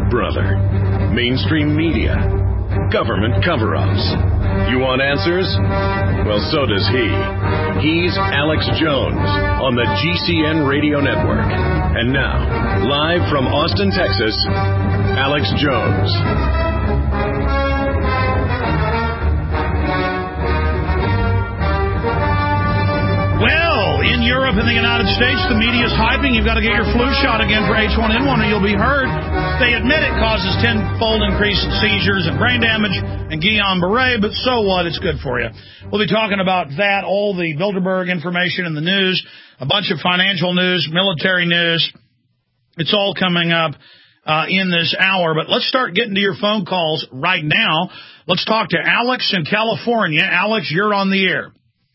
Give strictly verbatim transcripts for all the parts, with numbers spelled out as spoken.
Big Brother, mainstream media, government cover-ups. You want answers? Well, so does he. He's Alex Jones on the G C N Radio Network. And now, live from Austin, Texas, Alex Jones. Well, in Europe and the United States, the media is hyping you've got to get your flu shot again for H one N one or you'll be hurt. They admit it causes tenfold increase in seizures and brain damage and Guillain-Barré, but so what? It's good for you. We'll be talking about that, all the Bilderberg information in the news, a bunch of financial news, military news. It's all coming up uh, in this hour, but let's start getting to your phone calls right now. Let's talk to Alex in California. Alex, you're on the air.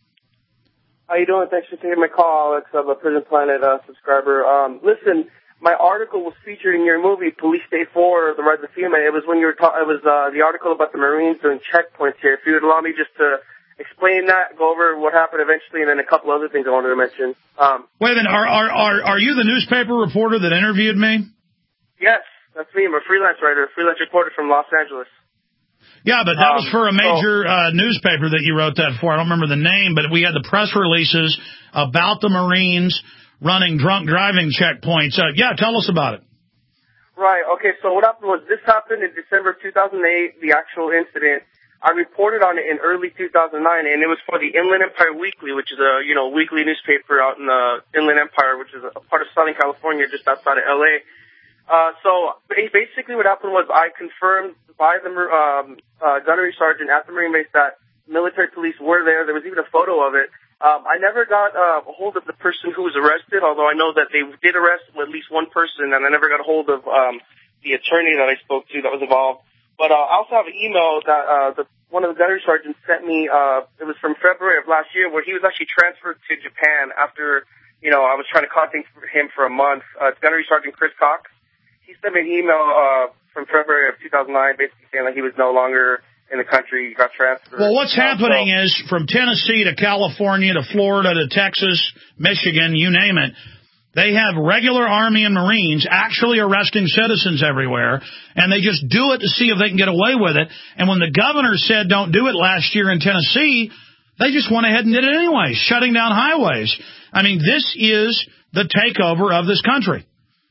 How you doing? Thanks for taking my call, Alex. I'm a Prison Planet uh, subscriber. Um, listen, my article was featured in your movie, Police State four, The Rise of FEMA. It was when you were ta- it was uh, the article about the Marines doing checkpoints here. If you would allow me just to explain that, go over what happened eventually, and then a couple other things I wanted to mention. Um, Wait a minute. Are, are, are, are you the newspaper reporter that interviewed me? Yes, that's me. I'm a freelance writer, a freelance reporter from Los Angeles. Yeah, but that um, was for a major uh, newspaper that you wrote that for. I don't remember the name, but we had the press releases about the Marines running drunk driving checkpoints. Uh, yeah, tell us about it. Right. Okay. So what happened was this happened in December two thousand eight, the actual incident. I reported on it in early two thousand nine, and it was for the Inland Empire Weekly, which is a, you know, weekly newspaper out in the Inland Empire, which is a part of Southern California, just outside of L A. Uh, so basically what happened was I confirmed by the um, uh, gunnery sergeant at the Marine base that military police were there. There was even a photo of it. Um, I never got uh, a hold of the person who was arrested, although I know that they did arrest at least one person, and I never got a hold of um, the attorney that I spoke to that was involved. But uh, I also have an email that uh, the, one of the gunnery sergeants sent me. Uh, it was from February of last year, where he was actually transferred to Japan after, you know, I was trying to contact him for a month. Uh, it's Gunnery Sergeant Chris Cox. He sent me an email uh, from February of two thousand nine basically saying that he was no longer in the country, he got transferred. Well, what's uh, happening so, is from Tennessee to California to Florida to Texas, Michigan, you name it, they have regular Army and Marines actually arresting citizens everywhere, and they just do it to see if they can get away with it. And when the governor said don't do it last year in Tennessee, they just went ahead and did it anyway, shutting down highways. I mean, this is the takeover of this country.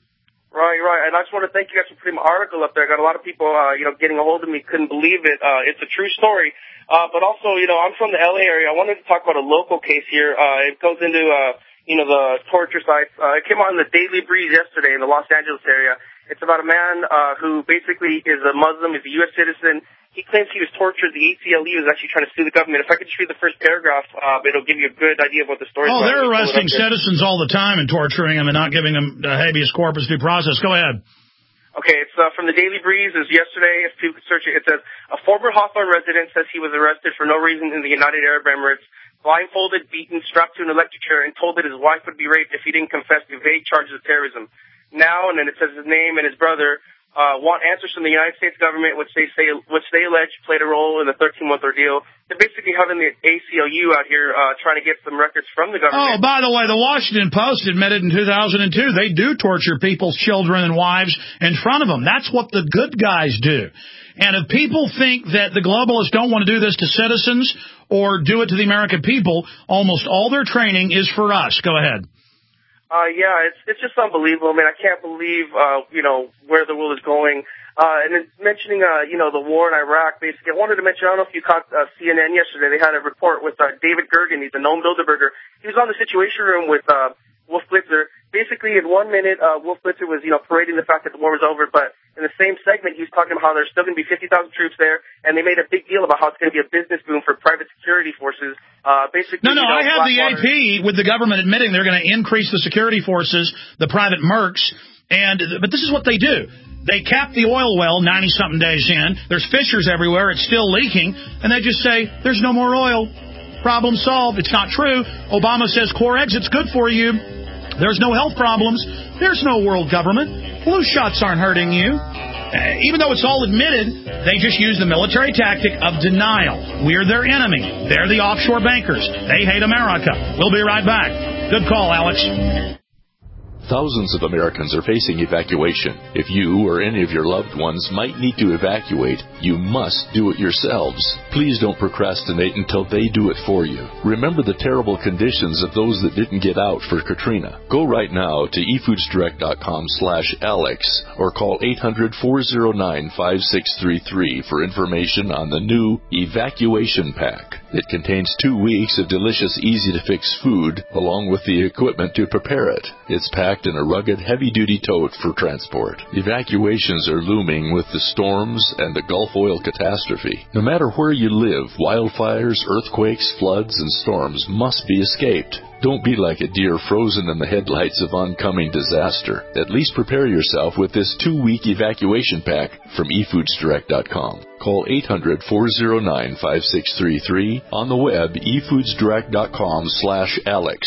Right, right. And I just want to thank you guys for putting my article up there. I got a lot of people, uh, you know, getting a hold of me, couldn't believe it. Uh, it's a true story. Uh, but also, you know, I'm from the L A area. I wanted to talk about a local case here. Uh, it goes into, uh, you know, the torture sites. Uh, it came out in the Daily Breeze yesterday in the Los Angeles area. It's about a man, uh, who basically is a Muslim, is a U S citizen. He claims he was tortured. The A C L U is actually trying to sue the government. If I could just read the first paragraph, uh, it'll give you a good idea of what the story is. Oh, about. they're arresting citizens all the time and torturing them and not giving them uh, habeas corpus due process. Go ahead. Okay, it's uh, from the Daily Breeze. It was yesterday. If people could search it, it says, a former Hawthorne resident says he was arrested for no reason in the United Arab Emirates, blindfolded, beaten, strapped to an electric chair, and told that his wife would be raped if he didn't confess to vague charges of terrorism. Now, and then it says his name and his brother, Uh, want answers from the United States government, which they say, which they allege played a role in the thirteen-month ordeal. They're basically having the A C L U out here uh, trying to get some records from the government. Oh, by the way, the Washington Post admitted in two thousand two they do torture people's children and wives in front of them. That's what the good guys do. And if people think that the globalists don't want to do this to citizens or do it to the American people, almost all their training is for us. Go ahead. Uh, yeah, it's it's just unbelievable. I mean, I can't believe, uh, you know, where the world is going. Uh, and then mentioning, uh, you know, the war in Iraq, basically, I wanted to mention, I don't know if you caught uh, C N N yesterday, they had a report with uh, David Gergen, he's a known Bilderberger. He was on the Situation Room with uh, Wolf Blitzer. Basically, in one minute, uh, Wolf Blitzer was, you know, parading the fact that the war was over, but in the same segment, he was talking about how there's still going to be fifty thousand troops there, and they made a big deal about how it's going to be a business boom for private security forces. Uh, basically, no, no, you know, I have the A P with the government admitting they're going to increase the security forces, the private mercs, and but this is what they do. They cap the oil well ninety-something days in. There's fissures everywhere. It's still leaking, and they just say, there's no more oil. Problem solved. It's not true. Obama says core exit's good for you. There's no health problems. There's no world government. Flu shots aren't hurting you. Uh, even though it's all admitted, they just use the military tactic of denial. We're their enemy. They're the offshore bankers. They hate America. We'll be right back. Good call, Alex. Thousands of Americans are facing evacuation. If you or any of your loved ones might need to evacuate, you must do it yourselves. Please don't procrastinate until they do it for you. Remember the terrible conditions of those that didn't get out for Katrina. Go right now to e foods direct dot com slash Alex or call eight hundred, four oh nine, five six three three for information on the new Evacuation Pack. It contains two weeks of delicious, easy-to-fix food along with the equipment to prepare it. It's packed in a rugged, heavy-duty tote for transport. Evacuations are looming with the storms and the Gulf oil catastrophe. No matter where you live, wildfires, earthquakes, floods, and storms must be escaped. Don't be like a deer frozen in the headlights of oncoming disaster. At least prepare yourself with this two-week evacuation pack from e foods direct dot com. Call eight hundred, four oh nine, five six three three. On the web, e foods direct dot com slash Alex.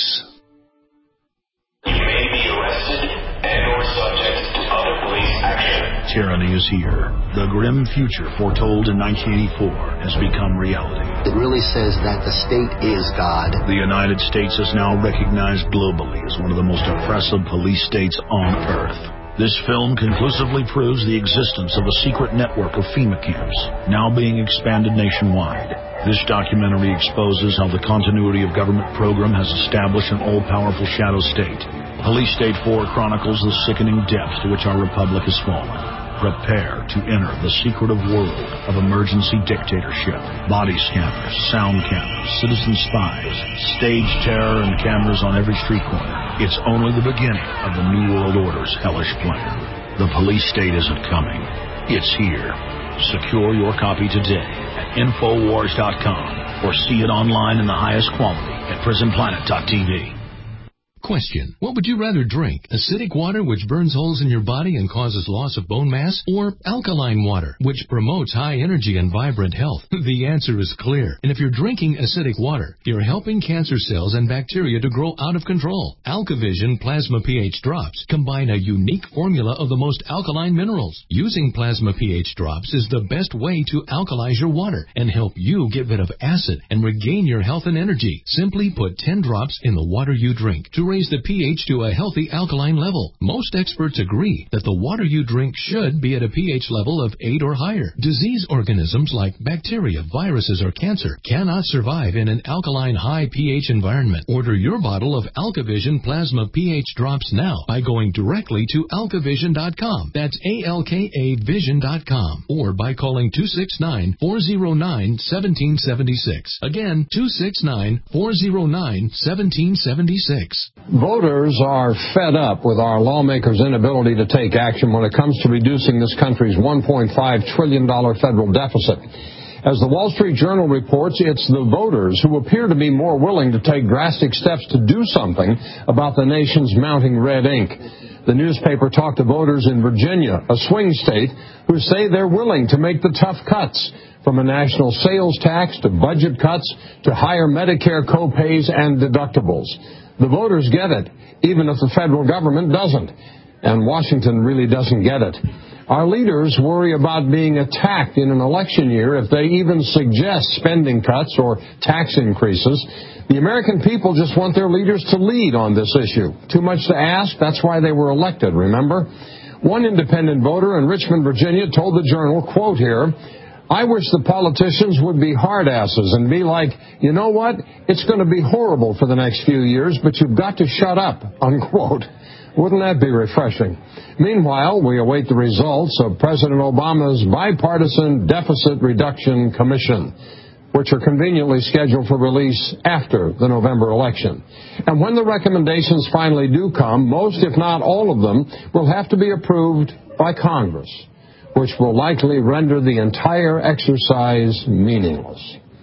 You may be arrested and or subject to other police action. Tyranny is here. The grim future foretold in nineteen eighty-four has become reality. It really says that the state is God. The United States is now recognized globally as one of the most oppressive police states on Earth. This film conclusively proves the existence of a secret network of FEMA camps, now being expanded nationwide. This documentary exposes how the continuity of government program has established an all-powerful shadow state. Police State four chronicles the sickening depths to which our republic has fallen. Prepare to enter the secretive world of emergency dictatorship. Body scanners, sound cameras, citizen spies, stage terror, and cameras on every street corner. It's only the beginning of the New World Order's hellish plan. The police state isn't coming. It's here. Secure your copy today at infowars dot com or see it online in the highest quality at prison planet dot t v. Question. What would you rather drink? Acidic water, which burns holes in your body and causes loss of bone mass? Or alkaline water, which promotes high energy and vibrant health? The answer is clear. And if you're drinking acidic water, you're helping cancer cells and bacteria to grow out of control. AlkaVision Plasma pH Drops combine a unique formula of the most alkaline minerals. Using Plasma pH Drops is the best way to alkalize your water and help you get rid of acid and regain your health and energy. Simply put ten drops in the water you drink to raise the pH to a healthy alkaline level. Most experts agree that the water you drink should be at a pH level of eight or higher. Disease organisms like bacteria, viruses, or cancer cannot survive in an alkaline high pH environment. Order your bottle of AlkaVision Plasma pH Drops now by going directly to alka vision dot com. That's A L K A vision dot com. Or by calling two six nine, four oh nine, one seven seven six. Again, two six nine, four oh nine, one seven seven six. Voters are fed up with our lawmakers' inability to take action when it comes to reducing this country's one point five trillion dollars federal deficit. As the Wall Street Journal reports, it's the voters who appear to be more willing to take drastic steps to do something about the nation's mounting red ink. The newspaper talked to voters in Virginia, a swing state, who say they're willing to make the tough cuts, from a national sales tax to budget cuts to higher Medicare co-pays and deductibles. The voters get it, even if the federal government doesn't. And Washington really doesn't get it. Our leaders worry about being attacked in an election year if they even suggest spending cuts or tax increases. The American people just want their leaders to lead on this issue. Too much to ask? That's why they were elected, remember? One independent voter in Richmond, Virginia, told the Journal, quote here, "I wish the politicians would be hard asses and be like, you know what, it's going to be horrible for the next few years, but you've got to shut up," unquote. Wouldn't that be refreshing? Meanwhile, we await the results of President Obama's Bipartisan Deficit Reduction Commission, which are conveniently scheduled for release after the November election. And when the recommendations finally do come, most, if not all of them, will have to be approved by Congress, which will likely render the entire exercise meaningless.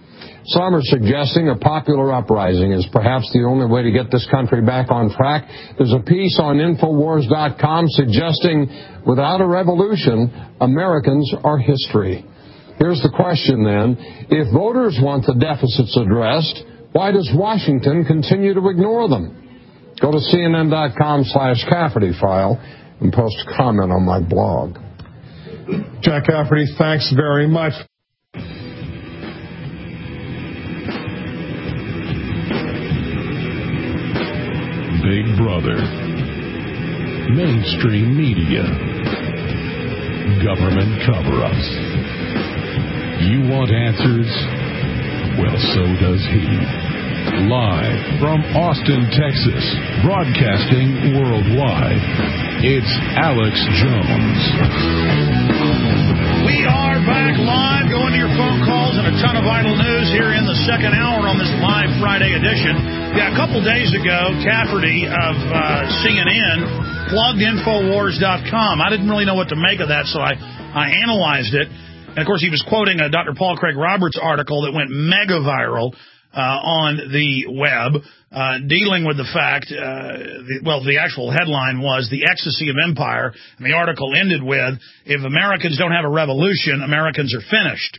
Some are suggesting a popular uprising is perhaps the only way to get this country back on track. There's a piece on infowars dot com suggesting without a revolution, Americans are history. Here's the question then. If voters want the deficits addressed, why does Washington continue to ignore them? Go to C N N dot com slash Cafferty file and post a comment on my blog. Jack Cafferty, thanks very much. Big Brother, Mainstream media. Government cover-ups. You want answers? Well, so does he. Live from Austin, Texas, broadcasting worldwide, it's Alex Jones. We are back live, going to your phone calls and a ton of vital news here in the second hour on this live Friday edition. Yeah, a couple days ago, Cafferty of uh, C N N plugged Infowars dot com. I didn't really know what to make of that, so I, I analyzed it. And, of course, he was quoting a Doctor Paul Craig Roberts article that went mega viral uh, on the web, uh, dealing with the fact, uh, the, well, the actual headline was The Ecstasy of Empire, and the article ended with, if Americans don't have a revolution, Americans are finished.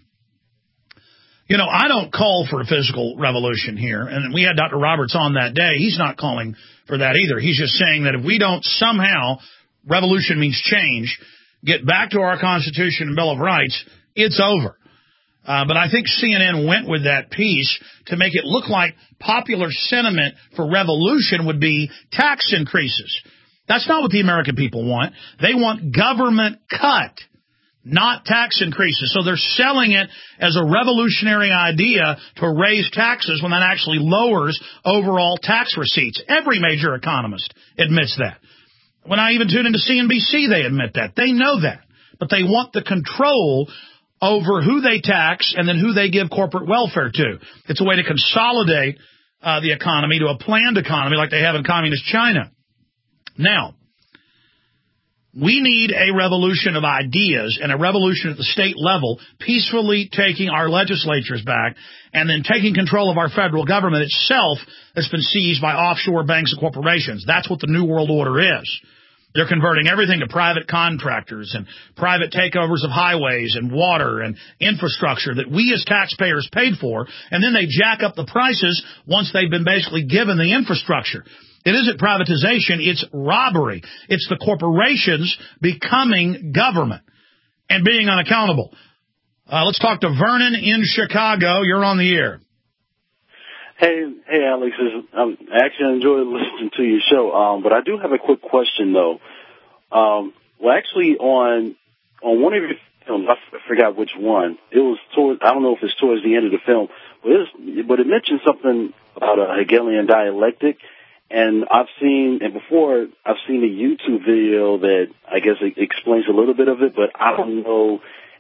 You know, I don't call for a physical revolution here, and we had Doctor Roberts on that day. He's not calling for that either. He's just saying that if we don't somehow, revolution means change, get back to our Constitution and Bill of Rights, it's over. Uh, but I think C N N went with that piece to make it look like popular sentiment for revolution would be tax increases. That's not what the American people want. They want government cut, not tax increases. So they're selling it as a revolutionary idea to raise taxes when that actually lowers overall tax receipts. Every major economist admits that. When I even tune into C N B C, they admit that. They know that. But they want the control over who they tax and then who they give corporate welfare to. It's a way to consolidate uh, the economy to a planned economy like they have in communist China. Now, we need a revolution of ideas and a revolution at the state level, peacefully taking our legislatures back and then taking control of our federal government itself that's been seized by offshore banks and corporations. That's what the New World Order is. They're converting everything to private contractors and private takeovers of highways and water and infrastructure that we as taxpayers paid for, and then they jack up the prices once they've been basically given the infrastructure. It isn't privatization, it's robbery. It's the corporations becoming government and being unaccountable. Uh, let's talk to Vernon in Chicago. You're on the air. Hey, hey, Alex. Um, I actually enjoyed listening to your show, um, but I do have a quick question, though. Um, well, actually, on on one of your films, I, f- I forgot which one. It was towards, I don't know if it's towards the end of the film, but it, was, but it mentioned something about a Hegelian dialectic. And I've seen, and before, I've seen a YouTube video that I guess it explains a little bit of it, but I don't know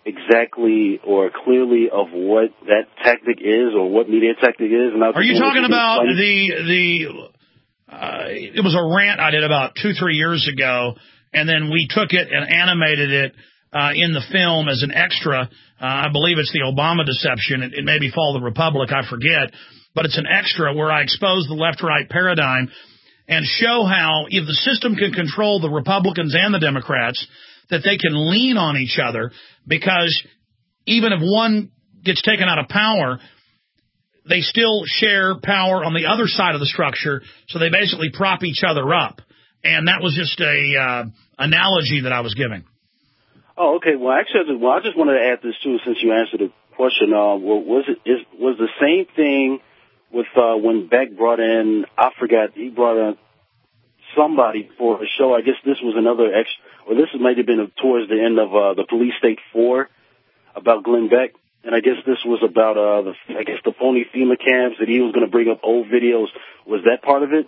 exactly or clearly of what that tactic is or what media tactic is. And I Are you talking about the, the uh, it was a rant I did about two, three years ago, and then we took it and animated it uh, in the film as an extra. Uh, I believe it's the Obama deception. It, it may be Fall of the Republic, I forget. But it's an extra where I expose the left-right paradigm and show how if the system can control the Republicans and the Democrats, that they can lean on each other, because even if one gets taken out of power, they still share power on the other side of the structure, so they basically prop each other up. And that was just a uh, analogy that I was giving. Oh, okay. Well, actually, well, I just wanted to add this, too, since you answered the question. Uh, well, was it is, was the same thing with uh, when Beck brought in, I forgot, he brought in somebody for a show. I guess this was another extra, or this might have been towards the end of uh, the Police State four about Glenn Beck. And I guess this was about, uh, the, I guess, the phony FEMA camps that he was going to bring up old videos. Was that part of it?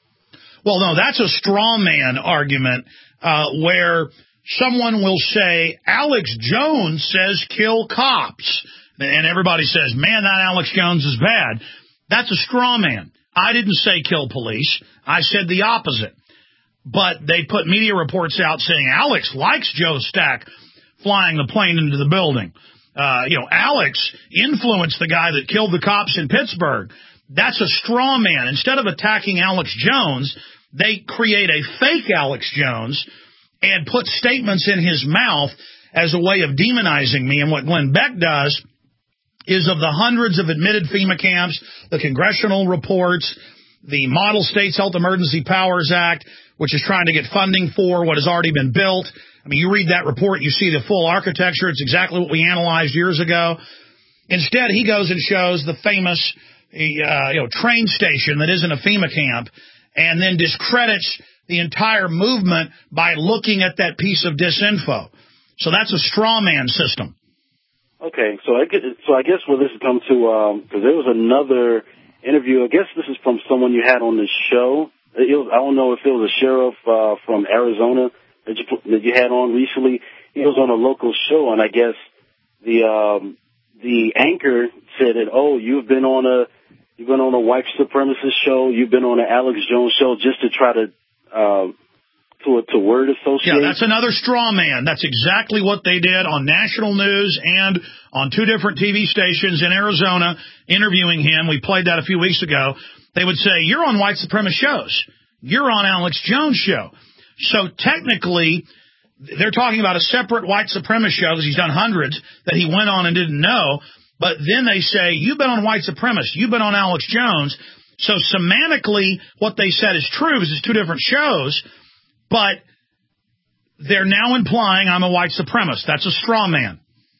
Well, no, that's a straw man argument uh, where someone will say, Alex Jones says kill cops. And everybody says, man, that Alex Jones is bad. That's a straw man. I didn't say kill police. I said the opposite. But they put media reports out saying Alex likes Joe Stack flying the plane into the building. Uh, you know, Alex influenced the guy that killed the cops in Pittsburgh. That's a straw man. Instead of attacking Alex Jones, they create a fake Alex Jones and put statements in his mouth as a way of demonizing me. And what Glenn Beck does is, of the hundreds of admitted FEMA camps, the congressional reports, the Model States Health Emergency Powers Act, which is trying to get funding for what has already been built. I mean, you read that report, you see the full architecture. It's exactly what we analyzed years ago. Instead, he goes and shows the famous uh, you know, train station that isn't a FEMA camp, and then discredits the entire movement by looking at that piece of disinfo. So that's a straw man system. Okay, so I get, so I guess where this has come to, because um, there was another interview. I guess this is from someone you had on the show. It was, I don't know if it was a sheriff uh, from Arizona that you that you had on recently. He was on a local show, and I guess the um, the anchor said that, oh, you've been on a you've been on a white supremacist show, you've been on an Alex Jones show, just to try to. Uh, To, to word associate. Yeah, that's another straw man. That's exactly what they did on national news and on two different T V stations in Arizona interviewing him. We played that a few weeks ago. They would say, you're on white supremacist shows. You're on Alex Jones' show. So technically, they're talking about a separate white supremacist show because he's done hundreds that he went on and didn't know. But then they say, you've been on white supremacist. You've been on Alex Jones. So semantically, what they said is true because it's two different shows. But they're now implying I'm a white supremacist. That's a straw man.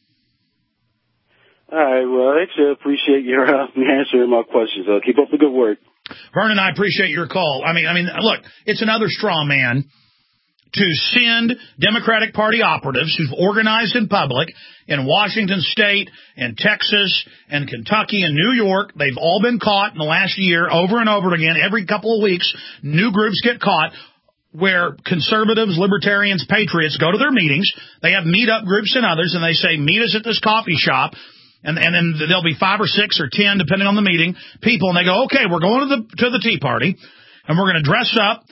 All right. Well, I actually appreciate your uh, answering my questions. Uh, keep up the good work. Vernon, I appreciate your call. I mean, I mean, look, it's another straw man to send Democratic Party operatives who've organized in public in Washington State and Texas and Kentucky and New York. They've all been caught in the last year over and over again. Every couple of weeks, new groups get caught. Where conservatives, libertarians, patriots go to their meetings. They have meet-up groups and others, and they say, meet us at this coffee shop. And, and then there'll be five or six or ten, depending on the meeting, people. And they go, okay, we're going to the to the Tea Party, and we're going to dress up,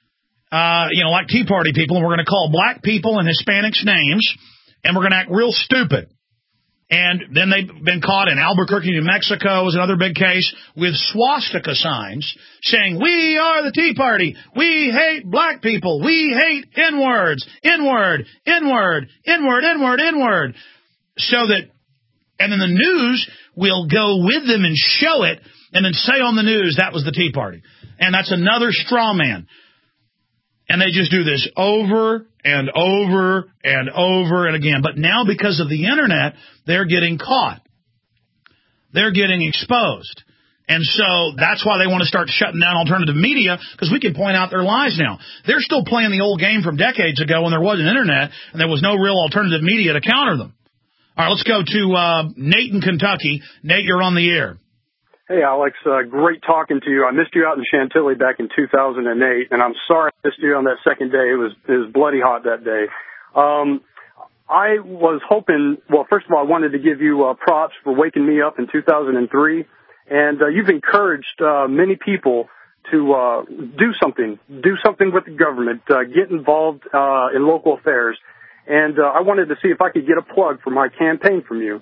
uh, you know, like Tea Party people, and we're going to call black people and Hispanics names, and we're going to act real stupid. And then they've been caught in Albuquerque, New Mexico, is another big case, with swastika signs saying, we are the Tea Party. We hate black people. We hate N-words, N-word, N-word, N-word, N-word, N-word. So that, and then the news will go with them and show it and then say on the news that was the Tea Party. And that's another straw man. And they just do this over and over and over and again. But now because of the Internet, they're getting caught. They're getting exposed. And so that's why they want to start shutting down alternative media, because we can point out their lies now. They're still playing the old game from decades ago when there wasn't Internet and there was no real alternative media to counter them. All right, let's go to uh, Nate in Kentucky. Nate, you're on the air. Hey, Alex, uh, great talking to you. I missed you out in Chantilly back in two thousand eight, and I'm sorry I missed you on that second day. It was it was bloody hot that day. Um, I was hoping, well, first of all, I wanted to give you uh, props for waking me up in two thousand three, and uh, you've encouraged uh, many people to uh, do something, do something with the government, uh, get involved uh, in local affairs, and uh, I wanted to see if I could get a plug for my campaign from you.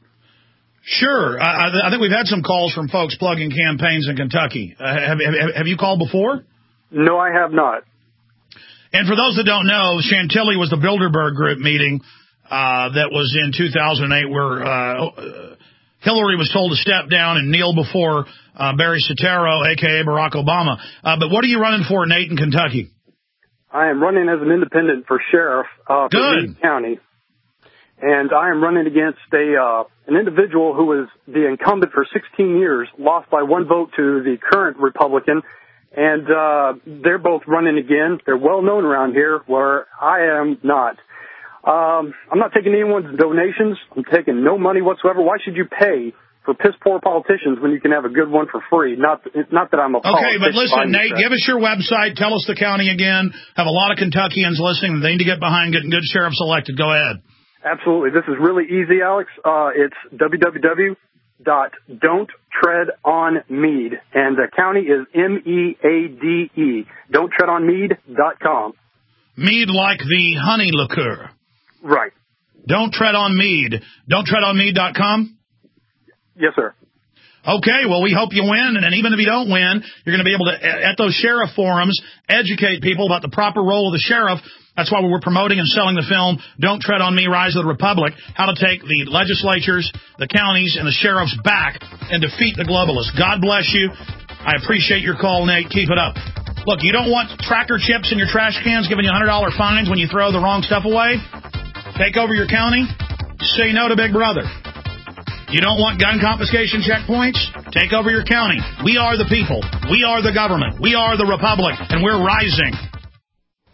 Sure. I, I think we've had some calls from folks plugging campaigns in Kentucky. Uh, have, have, have you called before? No, I have not. And for those that don't know, Chantilly was the Bilderberg Group meeting uh, that was in two thousand eight where uh, Hillary was told to step down and kneel before uh, Barry Soetoro, a k a. Barack Obama. Uh, but what are you running for, Nate, in Kentucky? I am running as an independent for sheriff uh, for Meade County. And I am running against a uh, an individual who was the incumbent for sixteen years, lost by one vote to the current Republican, and uh, they're both running again. They're well known around here, where I am not. Um, I'm not taking anyone's donations. I'm taking no money whatsoever. Why should you pay for piss-poor politicians when you can have a good one for free? Not not that I'm a Okay, but listen, Nate, give us your website. Tell us the county again. Have a lot of Kentuckians listening. They need to get behind getting good sheriffs elected. Go ahead. Absolutely. This is really easy, Alex. Uh, it's w w w dot don't tread on mead, and the county is M E A D E. don't tread on mead dot com. Mead like the honey liqueur. Right. Don't tread on mead. don't tread on mead dot com? Yes, sir. Okay, well, we hope you win, and even if you don't win, you're going to be able to, at those sheriff forums, educate people about the proper role of the sheriff. That's why we were promoting and selling the film, Don't Tread on Me, Rise of the Republic, how to take the legislatures, the counties, and the sheriffs back and defeat the globalists. God bless you. I appreciate your call, Nate. Keep it up. Look, you don't want tracker chips in your trash cans giving you one hundred dollar fines when you throw the wrong stuff away? Take over your county? Say no to Big Brother. You don't want gun confiscation checkpoints? Take over your county. We are the people. We are the government. We are the republic, and we're rising.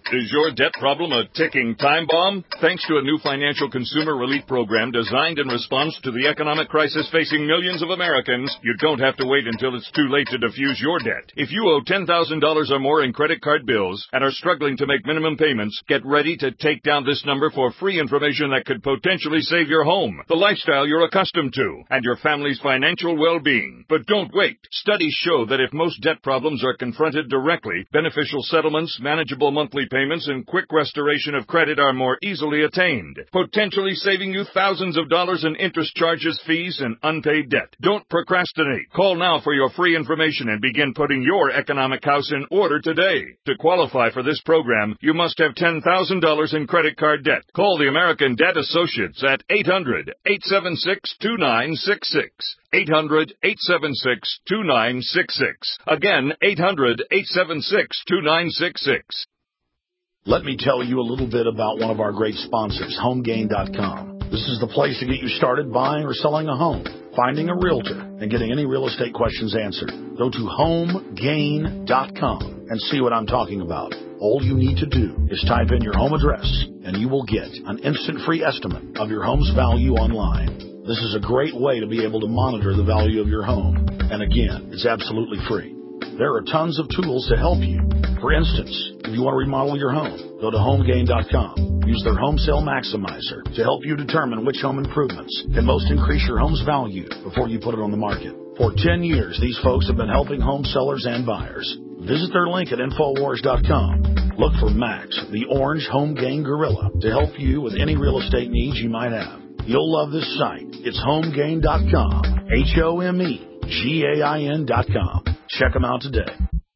Is your debt problem a ticking time bomb? Thanks to a new financial consumer relief program designed in response to the economic crisis facing millions of Americans, you don't have to wait until it's too late to defuse your debt. If you owe ten thousand dollars or more in credit card bills and are struggling to make minimum payments, get ready to take down this number for free information that could potentially save your home, the lifestyle you're accustomed to, and your family's financial well-being. But don't wait. Studies show that if most debt problems are confronted directly, beneficial settlements, manageable monthly payments, and quick restoration of credit are more easily attained, potentially saving you thousands of dollars in interest charges, fees, and unpaid debt. Don't procrastinate. Call now for your free information and begin putting your economic house in order today. To qualify for this program, you must have ten thousand dollars in credit card debt. Call the American Debt Associates at eight hundred, eight seven six, two nine six six. eight hundred, eight seven six, two nine six six. Again, eight hundred, eight seven six, two nine six six. Let me tell you a little bit about one of our great sponsors, home gain dot com. This is the place to get you started buying or selling a home, finding a realtor, and getting any real estate questions answered. Go to home gain dot com and see what I'm talking about. All you need to do is type in your home address, and you will get an instant free estimate of your home's value online. This is a great way to be able to monitor the value of your home. And again, it's absolutely free. There are tons of tools to help you. For instance, if you want to remodel your home, go to home gain dot com. Use their Home Sale Maximizer to help you determine which home improvements can most increase your home's value before you put it on the market. For ten years, these folks have been helping home sellers and buyers. Visit their link at infowars dot com. Look for Max, the orange home gain gorilla, to help you with any real estate needs you might have. You'll love this site. It's home gain dot com. H O M E G A I N dot com. Check them out today.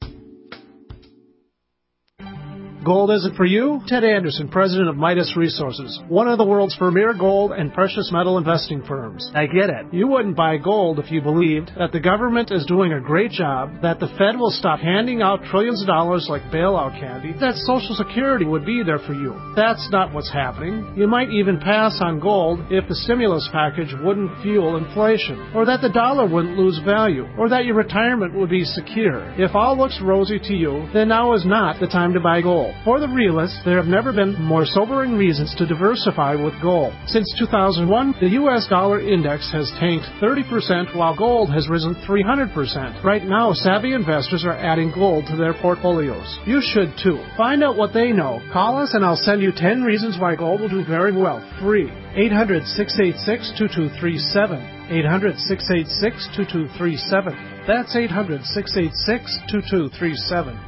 Gold isn't for you? Ted Anderson, president of Midas Resources, one of the world's premier gold and precious metal investing firms. I get it. You wouldn't buy gold if you believed that the government is doing a great job, that the Fed will stop handing out trillions of dollars like bailout candy, that Social Security would be there for you. That's not what's happening. You might even pass on gold if the stimulus package wouldn't fuel inflation, or that the dollar wouldn't lose value, or that your retirement would be secure. If all looks rosy to you, then now is not the time to buy gold. For the realists, there have never been more sobering reasons to diversify with gold. Since two thousand one, the U S dollar index has tanked thirty percent while gold has risen three hundred percent. Right now, savvy investors are adding gold to their portfolios. You should too. Find out what they know. Call us and I'll send you ten reasons why gold will do very well. Free. eight hundred, six eight six, two two three seven. eight hundred, six eight six, two two three seven. That's eight hundred, six eight six, two two three seven.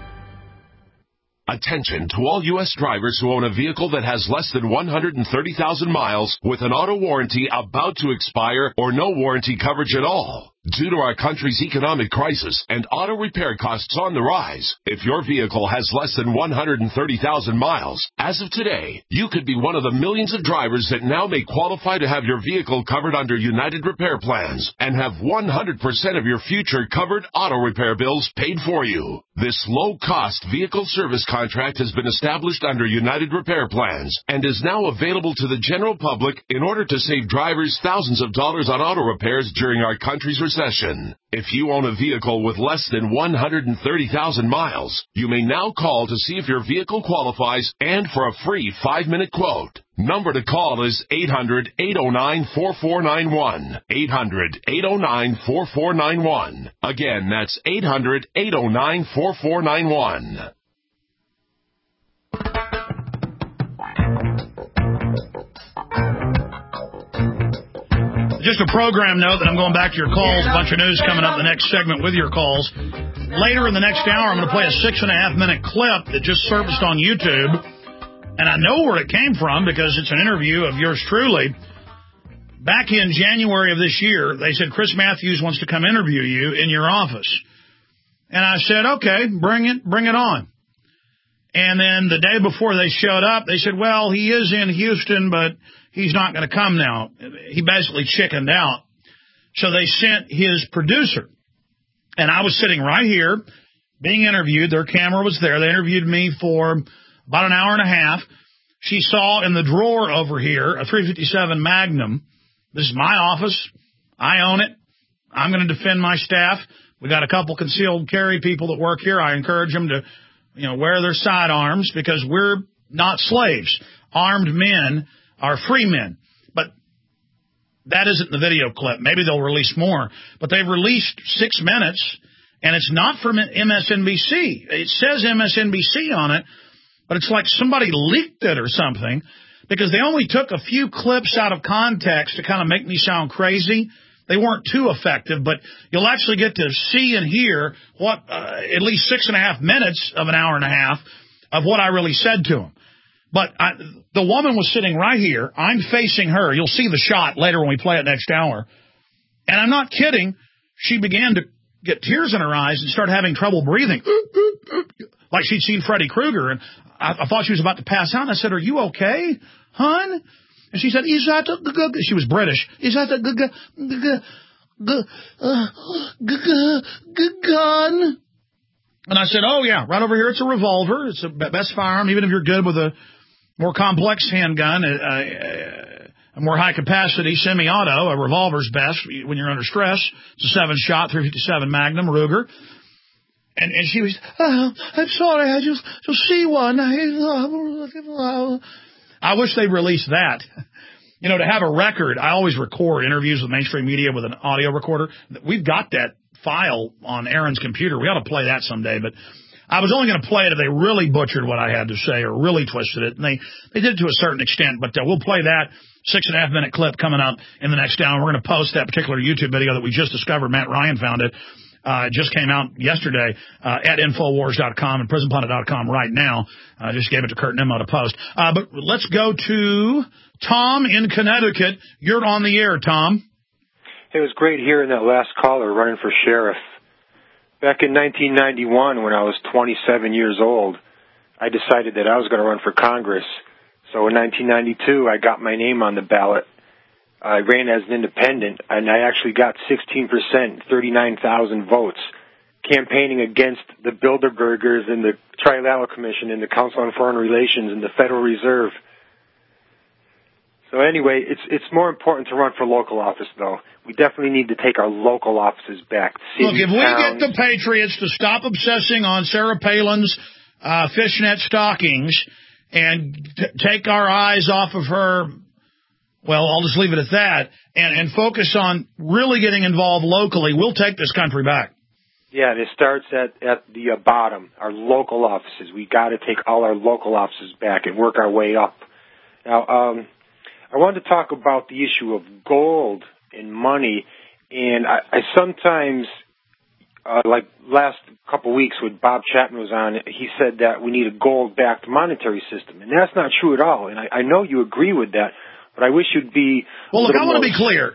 Attention to all U S drivers who own a vehicle that has less than one hundred thirty thousand miles with an auto warranty about to expire or no warranty coverage at all. Due to our country's economic crisis and auto repair costs on the rise, if your vehicle has less than one hundred thirty thousand miles, as of today, you could be one of the millions of drivers that now may qualify to have your vehicle covered under United Repair Plans and have one hundred percent of your future covered auto repair bills paid for you. This low-cost vehicle service contract has been established under United Repair Plans and is now available to the general public in order to save drivers thousands of dollars on auto repairs during our country's recession. If you own a vehicle with less than one hundred thirty thousand miles, you may now call to see if your vehicle qualifies and for a free five-minute quote. Number to call is eight hundred, eight oh nine, four four nine one. eight hundred, eight oh nine, four four nine one. Again, that's eight hundred, eight oh nine, four four nine one. Just a program note that I'm going back to your calls. A bunch of news coming up in the next segment with your calls. Later in the next hour, I'm going to play a six and a half minute clip that just surfaced on YouTube. And I know where it came from because it's an interview of yours truly. Back in January of this year, they said, Chris Matthews wants to come interview you in your office. And I said, okay, bring it, bring it on. And then the day before they showed up, they said, well, he is in Houston, but he's not going to come now. He basically chickened out. So they sent his producer. And I was sitting right here being interviewed. Their camera was there. They interviewed me for about an hour and a half. She saw in the drawer over here a three fifty-seven Magnum. This is my office. I own it. I'm going to defend my staff. We got a couple concealed carry people that work here. I encourage them to, you know, wear their sidearms because we're not slaves. Armed men are free men. But that isn't the video clip. Maybe they'll release more. But they've released six minutes, and it's not from M S N B C. It says M S N B C on it, but it's like somebody leaked it or something, because they only took a few clips out of context to kind of make me sound crazy. They weren't too effective, but you'll actually get to see and hear what, uh, at least six and a half minutes of an hour and a half of what I really said to them. But I, the woman was sitting right here. I'm facing her. You'll see the shot later when we play it next hour. And I'm not kidding. She began to get tears in her eyes and start having trouble breathing, like she'd seen Freddy Krueger. And I, I thought she was about to pass out. And I said, "Are you okay, hon?" And she said, "Is that a g g?" She was British. "Is that a g g g g g g g gun?" And I said, "Oh yeah, right over here. It's a revolver. It's the best firearm, even if you're good with a more complex handgun, a, a, a more high capacity semi-auto. A revolver's best when you're under stress. It's a seven shot, three fifty-seven Magnum Ruger." And, and she was, "Oh, I'm sorry, I just, just see one. I, I wish they'd release that. You know, to have a record, I always record interviews with mainstream media with an audio recorder. We've got that file on Aaron's computer. We ought to play that someday. But I was only going to play it if they really butchered what I had to say or really twisted it. And they, they did it to a certain extent. But uh, we'll play that six and a half minute clip coming up in the next hour. We're going to post that particular YouTube video that we just discovered. Matt Ryan found it. Uh, it just came out yesterday uh, at Infowars dot com and Prison Pundit dot com right now. I uh, just gave it to Kurt Nimmo to post. Uh, but let's go to Tom in Connecticut. You're on the air, Tom. It was great hearing that last caller running for sheriff. Back in nineteen ninety-one, when I was twenty-seven years old, I decided that I was going to run for Congress. So in nineteen ninety-two, I got my name on the ballot. I ran as an independent, and I actually got sixteen percent, thirty-nine thousand votes, campaigning against the Bilderbergers and the Trilateral Commission and the Council on Foreign Relations and the Federal Reserve. So anyway, it's it's more important to run for local office, though. We definitely need to take our local offices back. Look, if we towns. get the Patriots to stop obsessing on Sarah Palin's uh, fishnet stockings and t- take our eyes off of her, well, I'll just leave it at that, and, and focus on really getting involved locally, we'll take this country back. Yeah, and it starts at, at the uh, bottom, our local offices. We got to take all our local offices back and work our way up. Now, um, I wanted to talk about the issue of gold and money, and I, I sometimes, uh, like last couple of weeks when Bob Chapman was on, he said that we need a gold-backed monetary system, and that's not true at all, and I, I know you agree with that, but I wish you'd be... Well, look, I want to be clear.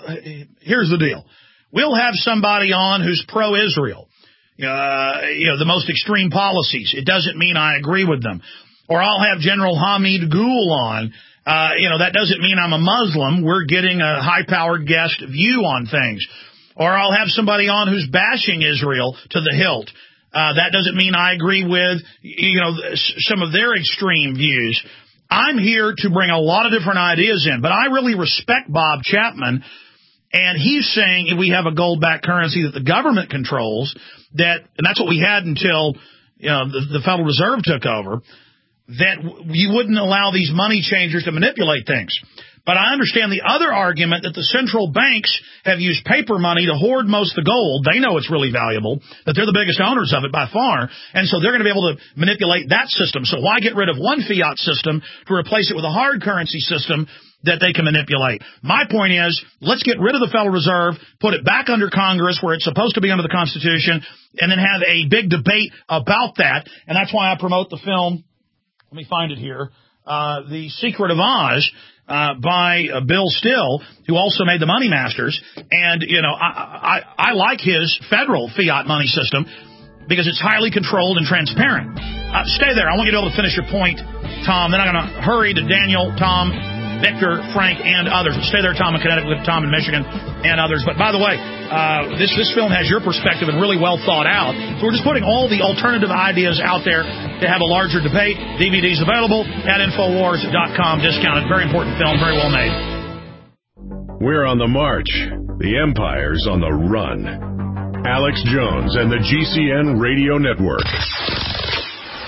Here's the deal. We'll have somebody on who's pro-Israel, uh, you know, the most extreme policies. It doesn't mean I agree with them. Or I'll have General Hamid Gul on. Uh, you know, that doesn't mean I'm a Muslim. We're getting a high-powered guest view on things. Or I'll have somebody on who's bashing Israel to the hilt. Uh, that doesn't mean I agree with, you know, some of their extreme views. I'm here to bring a lot of different ideas in, but I really respect Bob Chapman, and he's saying if we have a gold-backed currency that the government controls, that, and that's what we had until, you know, the, the Federal Reserve took over, that you wouldn't allow these money changers to manipulate things. But I understand the other argument that the central banks have used paper money to hoard most of the gold. They know it's really valuable, that they're the biggest owners of it by far, and so they're going to be able to manipulate that system. So why get rid of one fiat system to replace it with a hard currency system that they can manipulate? My point is, let's get rid of the Federal Reserve, put it back under Congress where it's supposed to be under the Constitution, and then have a big debate about that. And that's why I promote the film, let me find it here, uh, The Secret of Oz, Uh, by uh, Bill Still, who also made the Money Masters. And, you know, I, I, I like his federal fiat money system because it's highly controlled and transparent. Uh, stay there. I want you to be able to finish your point, Tom. Then I'm going to hurry to Daniel, Tom, Victor, Frank, and others. Stay there, Tom in Connecticut, Tom in Michigan, and others. But by the way, uh, this, this film has your perspective and really well thought out. So we're just putting all the alternative ideas out there to have a larger debate. D V Ds available at Infowars dot com. Discounted. Very important film. Very well made. We're on the march. The Empire's on the run. Alex Jones and the G C N Radio Network.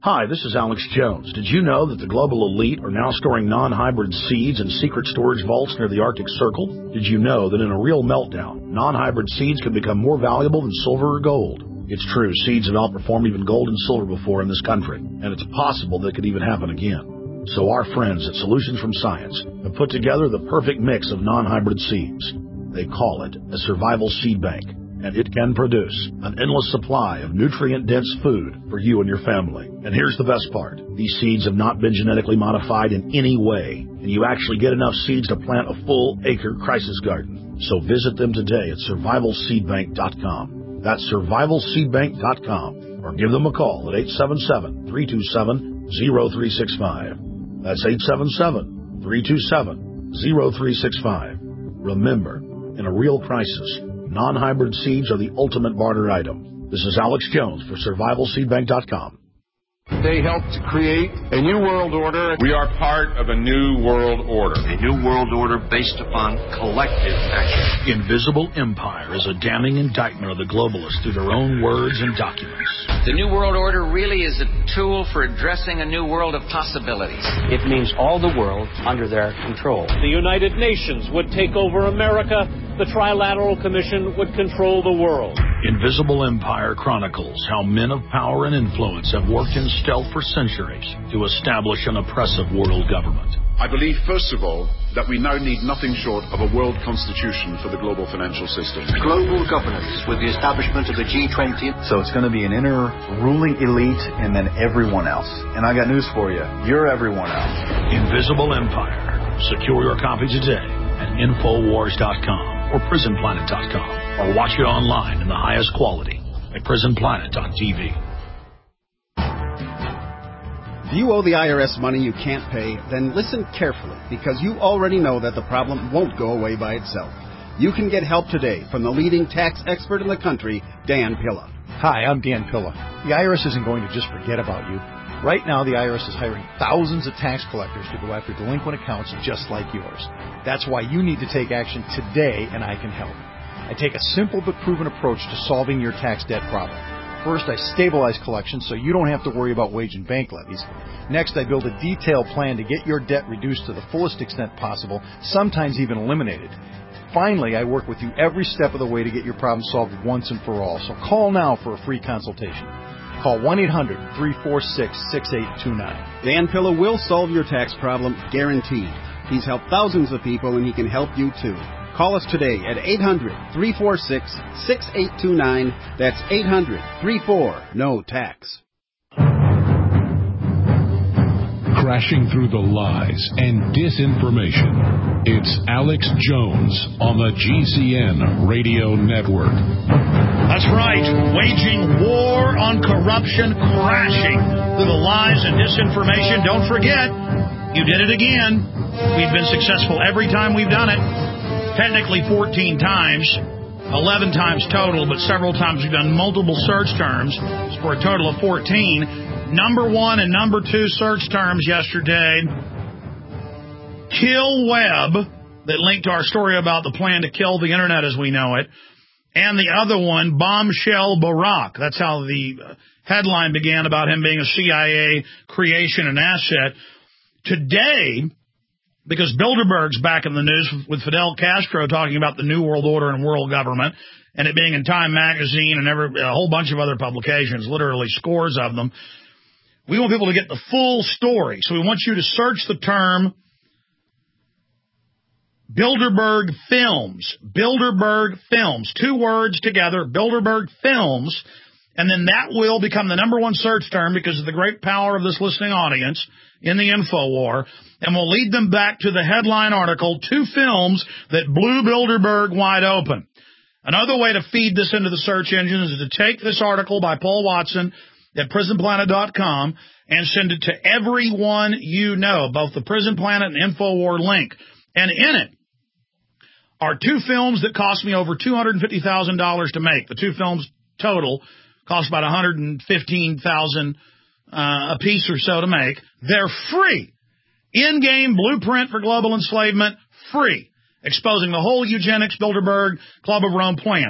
Hi, this is Alex Jones. Did you know that the global elite are now storing non-hybrid seeds in secret storage vaults near the Arctic Circle? Did you know that in a real meltdown, non-hybrid seeds can become more valuable than silver or gold? It's true, seeds have outperformed even gold and silver before in this country, and it's possible that could even happen again. So our friends at Solutions from Science have put together the perfect mix of non-hybrid seeds. They call it a survival seed bank, and it can produce an endless supply of nutrient-dense food for you and your family. And here's the best part. These seeds have not been genetically modified in any way, and you actually get enough seeds to plant a full-acre crisis garden. So visit them today at survival seed bank dot com. That's survival seed bank dot com, or give them a call at eight seven seven, three two seven, zero three six five. That's eight seven seven, three two seven, zero three six five. Remember, in a real crisis, non-hybrid seeds are the ultimate barter item. This is Alex Jones for survival seed bank dot com. They helped to create a new world order. We are part of a new world order. A new world order based upon collective action. Invisible Empire is a damning indictment of the globalists through their own words and documents. The new world order really is a tool for addressing a new world of possibilities. It means all the world under their control. The United Nations would take over America. The Trilateral Commission would control the world. Invisible Empire chronicles how men of power and influence have worked in stealth for centuries to establish an oppressive world government. I believe, first of all, that we now need nothing short of a world constitution for the global financial system. Global governance with the establishment of the G twenty. So it's going to be an inner ruling elite and then everyone else. And I got news for you. You're everyone else. Invisible Empire. Secure your copy today at infowars dot com or prison planet dot com, or watch it online in the highest quality at prison planet dot t v. If you owe the I R S money you can't pay, then listen carefully, because you already know that the problem won't go away by itself. You can get help today from the leading tax expert in the country, Dan Pilla. Hi, I'm Dan Pilla. The I R S isn't going to just forget about you. Right now, the I R S is hiring thousands of tax collectors to go after delinquent accounts just like yours. That's why you need to take action today, and I can help. I take a simple but proven approach to solving your tax debt problem. First, I stabilize collections so you don't have to worry about wage and bank levies. Next, I build a detailed plan to get your debt reduced to the fullest extent possible, sometimes even eliminated. Finally, I work with you every step of the way to get your problem solved once and for all. So call now for a free consultation. Call one eight hundred, three four six, six eight two nine. Dan Pilla will solve your tax problem, guaranteed. He's helped thousands of people, and he can help you too. Call us today at eight hundred, three four six, six eight two nine. That's eight hundred, three four, N O tax. Crashing through the lies and disinformation. It's Alex Jones on the G C N Radio Network. That's right. Waging war on corruption, crashing through the lies and disinformation. Don't forget, you did it again. We've been successful every time we've done it. Technically fourteen times, eleven times total, but several times we've done multiple search terms for a total of fourteen. Number one and number two search terms yesterday, Kill Web, that linked to our story about the plan to kill the Internet as we know it, and the other one, Bombshell Barack. That's how the headline began about him being a C I A creation and asset. Today, because Bilderberg's back in the news with Fidel Castro talking about the New World Order and world government, and it being in Time Magazine and every, a whole bunch of other publications, literally scores of them. We want people to get the full story, so we want you to search the term Bilderberg Films. Bilderberg Films. Two words together, Bilderberg Films, and then that will become the number one search term because of the great power of this listening audience in the info war, and we'll lead them back to the headline article, Two Films That Blew Bilderberg Wide Open. Another way to feed this into the search engine is to take this article by Paul Watson at prison planet dot com and send it to everyone you know, both the Prison Planet and InfoWar link. And in it are two films that cost me over two hundred fifty thousand dollars to make. The two films total cost about one hundred fifteen thousand dollars uh, a piece or so to make. They're free. In-game blueprint for global enslavement, free. Exposing the whole eugenics Bilderberg Club of Rome plan.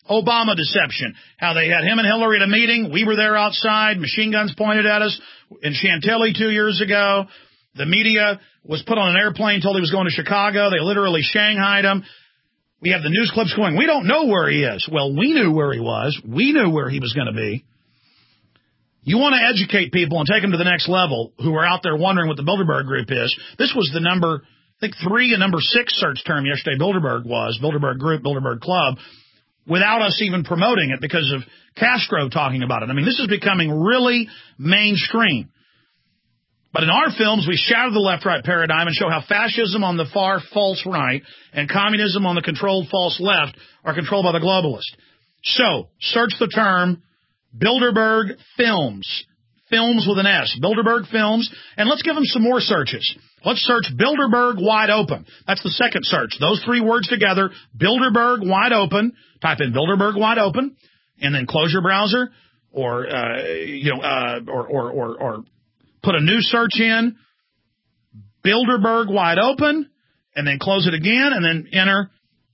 Obama deception. How they had him and Hillary at a meeting. We were there outside. Machine guns pointed at us in Chantilly two years ago. The media was put on an airplane, told he was going to Chicago. They literally shanghaied him. We have the news clips going, we don't know where he is. Well, we knew where he was. We knew where he was going to be. You want to educate people and take them to the next level who are out there wondering what the Bilderberg Group is. This was the number, I think, three and number six search term yesterday Bilderberg was, Bilderberg Group, Bilderberg Club, without us even promoting it because of Castro talking about it. I mean, this is becoming really mainstream. But in our films, we shatter the left-right paradigm and show how fascism on the far false right and communism on the controlled false left are controlled by the globalists. So, search the term Bilderberg Films. Films with an S. Bilderberg Films. And let's give them some more searches. Let's search Bilderberg Wide Open. That's the second search. Those three words together, Bilderberg Wide Open. Type in Bilderberg Wide Open, and then close your browser, or uh, you know, uh, or, or or or put a new search in, Bilderberg Wide Open, and then close it again, and then enter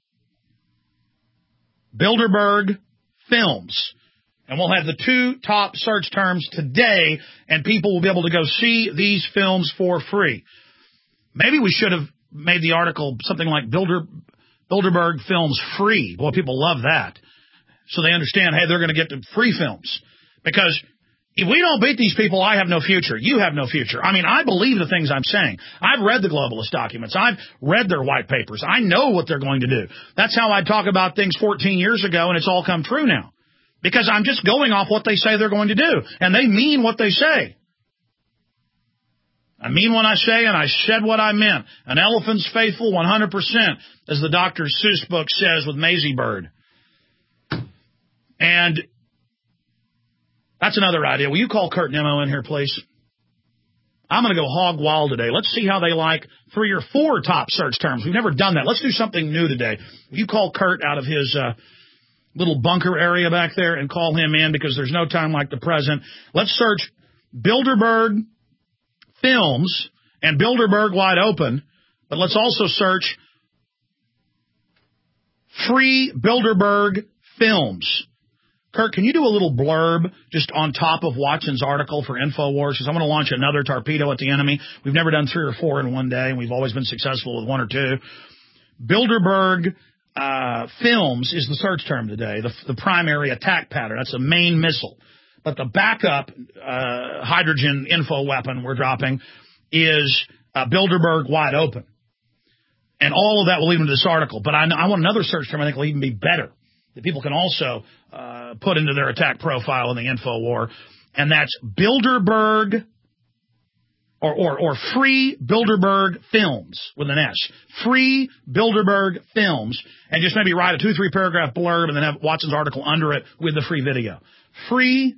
Bilderberg Films. And we'll have the two top search terms today, and people will be able to go see these films for free. Maybe we should have made the article something like Bilder, Bilderberg Films free. Boy, people love that. So they understand, hey, they're going to get the free films. Because if we don't beat these people, I have no future. You have no future. I mean, I believe the things I'm saying. I've read the globalist documents. I've read their white papers. I know what they're going to do. That's how I talk about things fourteen years ago, and it's all come true now. Because I'm just going off what they say they're going to do. And they mean what they say. I mean what I say, and I said what I meant. An elephant's faithful one hundred percent, as the Doctor Seuss book says with Maisie Bird. And that's another idea. Will you call Kurt Nemo in here, please? I'm going to go hog wild today. Let's see how they like three or four top search terms. We've never done that. Let's do something new today. Will you call Kurt out of his uh, little bunker area back there and call him in, because there's no time like the present. Let's search Bilderberg Films and Bilderberg Wide Open, but let's also search Free Bilderberg Films. Kurt, can you do a little blurb just on top of Watson's article for InfoWars? Because I'm going to launch another torpedo at the enemy. We've never done three or four in one day, and we've always been successful with one or two. Bilderberg uh, Films is the search term today, the, the primary attack pattern. That's a main missile. But the backup uh, hydrogen info weapon we're dropping is uh, Bilderberg Wide Open. And all of that will lead into this article. But I, I want another search term I think will even be better, that people can also uh, put into their attack profile in the info war. And that's Bilderberg or, or, or Free Bilderberg Films with an S. Free Bilderberg Films. And just maybe write a two, three paragraph blurb and then have Watson's article under it with the free video. Free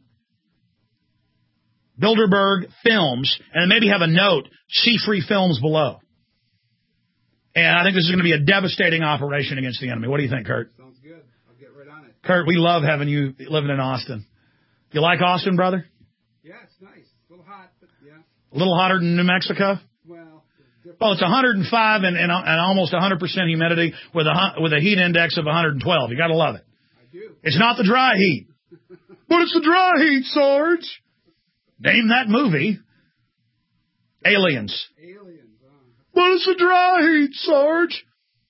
Bilderberg Films, and then maybe have a note, see free films below. And I think this is going to be a devastating operation against the enemy. What do you think, Kurt? Sounds good. I'll get right on it. Kurt, we love having you living in Austin. You like Austin, brother? Yeah, it's nice. A little hot, but yeah. A little hotter than New Mexico? Well, it's well, it's one hundred five and, and, and almost one hundred percent humidity with a with a heat index of one hundred twelve. You got to love it. I do. It's not the dry heat. But it's the dry heat, Sarge. Name that movie. Aliens. Aliens. Uh, but it's the dry heat, Sarge.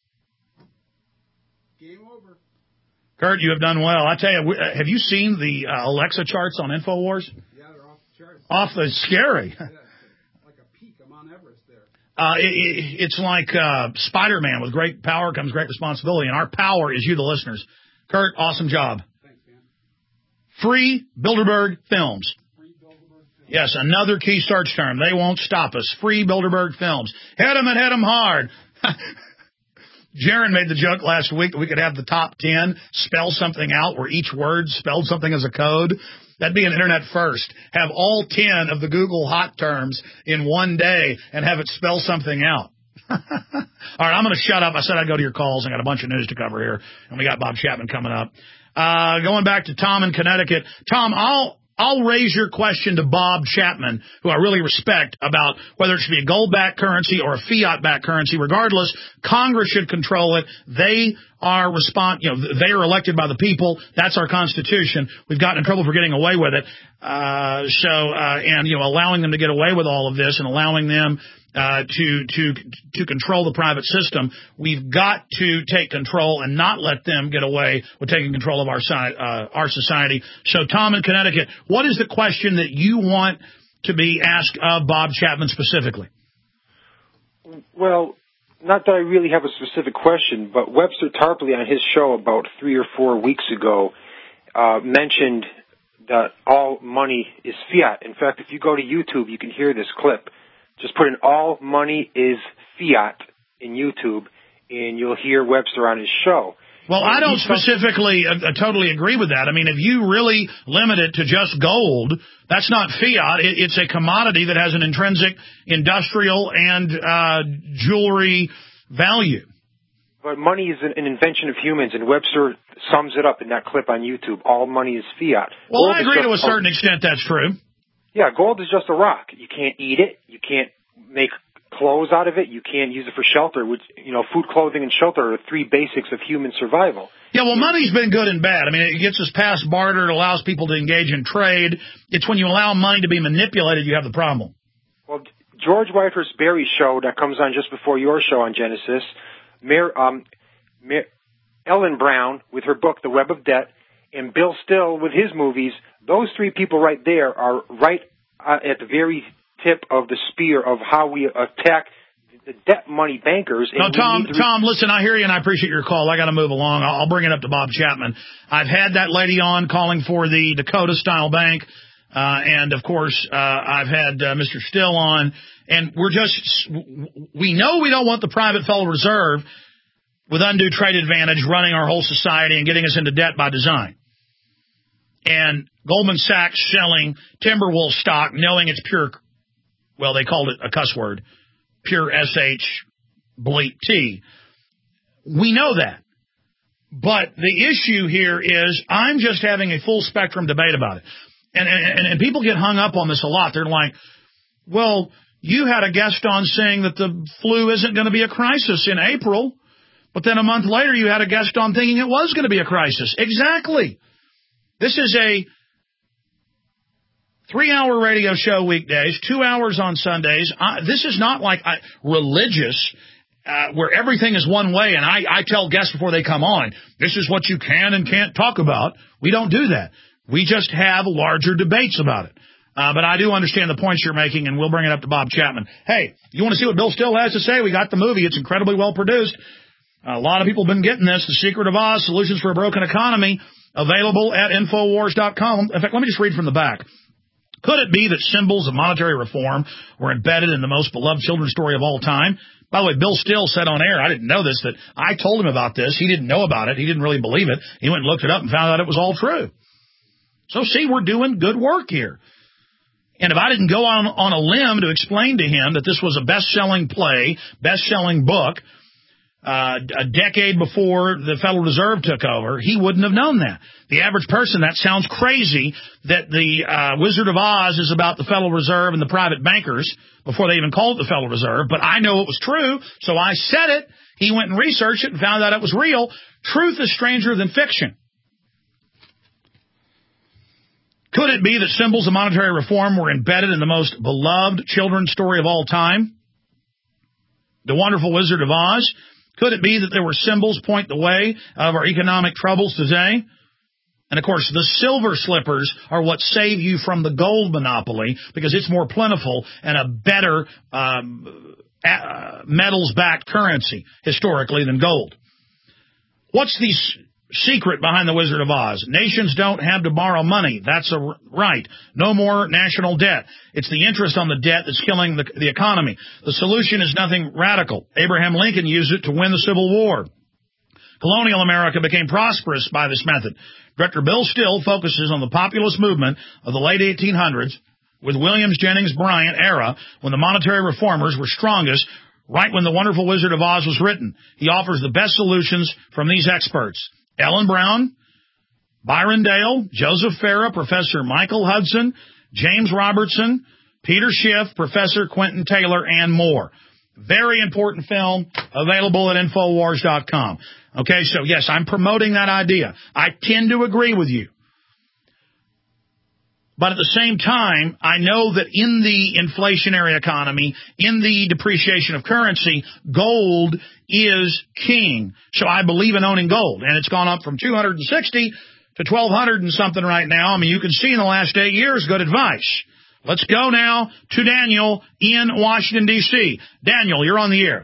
Game over. Kurt, you have done well. I tell you, have you seen the uh, Alexa charts on InfoWars? Yeah, they're off the charts. Off the scary. Yeah, like a peak. I'm on Everest there. Uh, it, it, it's like uh, Spider-Man. With great power comes great responsibility, and our power is you, the listeners. Kurt, awesome job. Thanks, man. Free Bilderberg Films. Yes, another key search term. They won't stop us. Free Bilderberg Films. Hit them and hit them hard. Jaron made the joke last week that we could have the top ten spell something out where each word spelled something as a code. That'd be an internet first. Have all ten of the Google hot terms in one day and have it spell something out. All right, I'm going to shut up. I said I'd go to your calls. I got a bunch of news to cover here, and we got Bob Chapman coming up. Uh, going back to Tom in Connecticut. Tom, I'll I'll raise your question to Bob Chapman, who I really respect, about whether it should be a gold-backed currency or a fiat-backed currency. Regardless, Congress should control it. They are respond, you know, they are elected by the people. That's our Constitution. We've gotten in trouble for getting away with it. Uh, so, uh, and, you know, allowing them to get away with all of this and allowing them Uh, to to to control the private system, we've got to take control and not let them get away with taking control of our uh, our society. So, Tom in Connecticut, what is the question that you want to be asked of Bob Chapman specifically? Well, not that I really have a specific question, but Webster Tarpley on his show about three or four weeks ago uh, mentioned that all money is fiat. In fact, if you go to YouTube, you can hear this clip. Just put in all money is fiat in YouTube, and you'll hear Webster on his show. Well, I don't specifically uh, totally agree with that. I mean, if you really limit it to just gold, that's not fiat. It, it's a commodity that has an intrinsic industrial and uh, jewelry value. But money is an, an invention of humans, and Webster sums it up in that clip on YouTube. All money is fiat. Well, gold I agree to a certain extent that's true. Yeah, gold is just a rock. You can't eat it. You can't make clothes out of it. You can't use it for shelter, which, you know, food, clothing, and shelter are three basics of human survival. Yeah, well, money's been good and bad. I mean, it gets us past barter. It allows people to engage in trade. It's when you allow money to be manipulated you have the problem. Well, George Whitehurst Berry's show that comes on just before your show on Genesis, Mayor, um, Mayor Ellen Brown with her book, The Web of Debt, and Bill Still with his movies, those three people right there are right uh, at the very tip of the spear of how we attack the debt money bankers. No, Tom, re- Tom, listen, I hear you and I appreciate your call. I got to move along. I'll, I'll bring it up to Bob Chapman. I've had that lady on calling for the Dakota-style bank, uh, and, of course, uh, I've had uh, Mister Still on, and we're just, we know we don't want the private Federal Reserve with undue trade advantage running our whole society and getting us into debt by design. And Goldman Sachs selling Timberwolf stock, knowing it's pure, well, they called it a cuss word, pure S H bleep T. We know that. But the issue here is I'm just having a full spectrum debate about it. And, and, and people get hung up on this a lot. They're like, well, you had a guest on saying that the flu isn't going to be a crisis in April, but then a month later you had a guest on thinking it was going to be a crisis. Exactly. This is a three-hour radio show weekdays, two hours on Sundays. I, this is not like I, religious, uh, where everything is one way, and I, I tell guests before they come on, this is what you can and can't talk about. We don't do that. We just have larger debates about it. Uh, but I do understand the points you're making, and we'll bring it up to Bob Chapman. Hey, you want to see what Bill Still has to say? We got the movie. It's incredibly well produced. A lot of people have been getting this. The Secret of Oz, Solutions for a Broken Economy. Available at Infowars dot com. In fact, let me just read from the back. Could it be that symbols of monetary reform were embedded in the most beloved children's story of all time? By the way, Bill Still said on air, I didn't know this, that I told him about this. He didn't know about it. He didn't really believe it. He went and looked it up and found out it was all true. So, see, we're doing good work here. And if I didn't go on, on a limb to explain to him that this was a best-selling play, best-selling book, Uh, a decade before the Federal Reserve took over, he wouldn't have known that. The average person, that sounds crazy that the uh, Wizard of Oz is about the Federal Reserve and the private bankers before they even called it the Federal Reserve, but I know it was true, so I said it. He went and researched it and found out it was real. Truth is stranger than fiction. Could it be that symbols of monetary reform were embedded in the most beloved children's story of all time? The Wonderful Wizard of Oz? Could it be that there were symbols point the way of our economic troubles today? And, of course, the silver slippers are what save you from the gold monopoly because it's more plentiful and a better um, uh, metals-backed currency historically than gold. What's the s- secret behind the Wizard of Oz? Nations don't have to borrow money. That's a r- right. No more national debt. It's the interest on the debt that's killing the, the economy. The solution is nothing radical. Abraham Lincoln used it to win the Civil War. Colonial America became prosperous by this method. Director Bill Still focuses on the populist movement of the late eighteen hundreds with Williams Jennings Bryan era when the monetary reformers were strongest, right when The Wonderful Wizard of Oz was written. He offers the best solutions from these experts. Ellen Brown, Byron Dale, Joseph Farah, Professor Michael Hudson, James Robertson, Peter Schiff, Professor Quentin Taylor, and more. Very important film, available at Infowars dot com. Okay, so yes, I'm promoting that idea. I tend to agree with you. But at the same time, I know that in the inflationary economy, in the depreciation of currency, gold is king. So I believe in owning gold. And it's gone up from two hundred sixty to twelve hundred and something right now. I mean, you can see in the last eight years, good advice. Let's go now to Daniel in Washington, D C Daniel, you're on the air.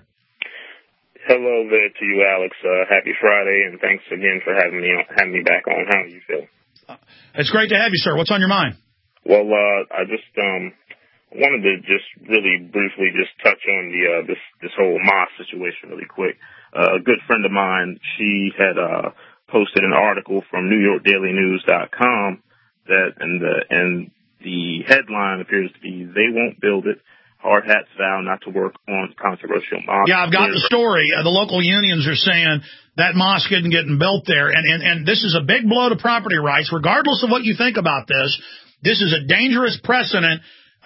Hello there to you, Alex. Uh, happy Friday, and thanks again for having me having me back on. How do you feel? Uh, it's great to have you, sir. What's on your mind? Well, uh, I just um, wanted to just really briefly just touch on the uh, this this whole Moss situation really quick. Uh, a good friend of mine, she had uh, posted an article from New York Daily News dot com that and the and the headline appears to be, "They won't build it. Hard hats vow not to work on controversial mosque." Yeah, I've got the story. Uh, the local unions are saying that mosque isn't getting built there. And, and, and this is a big blow to property rights, regardless of what you think about this. This is a dangerous precedent,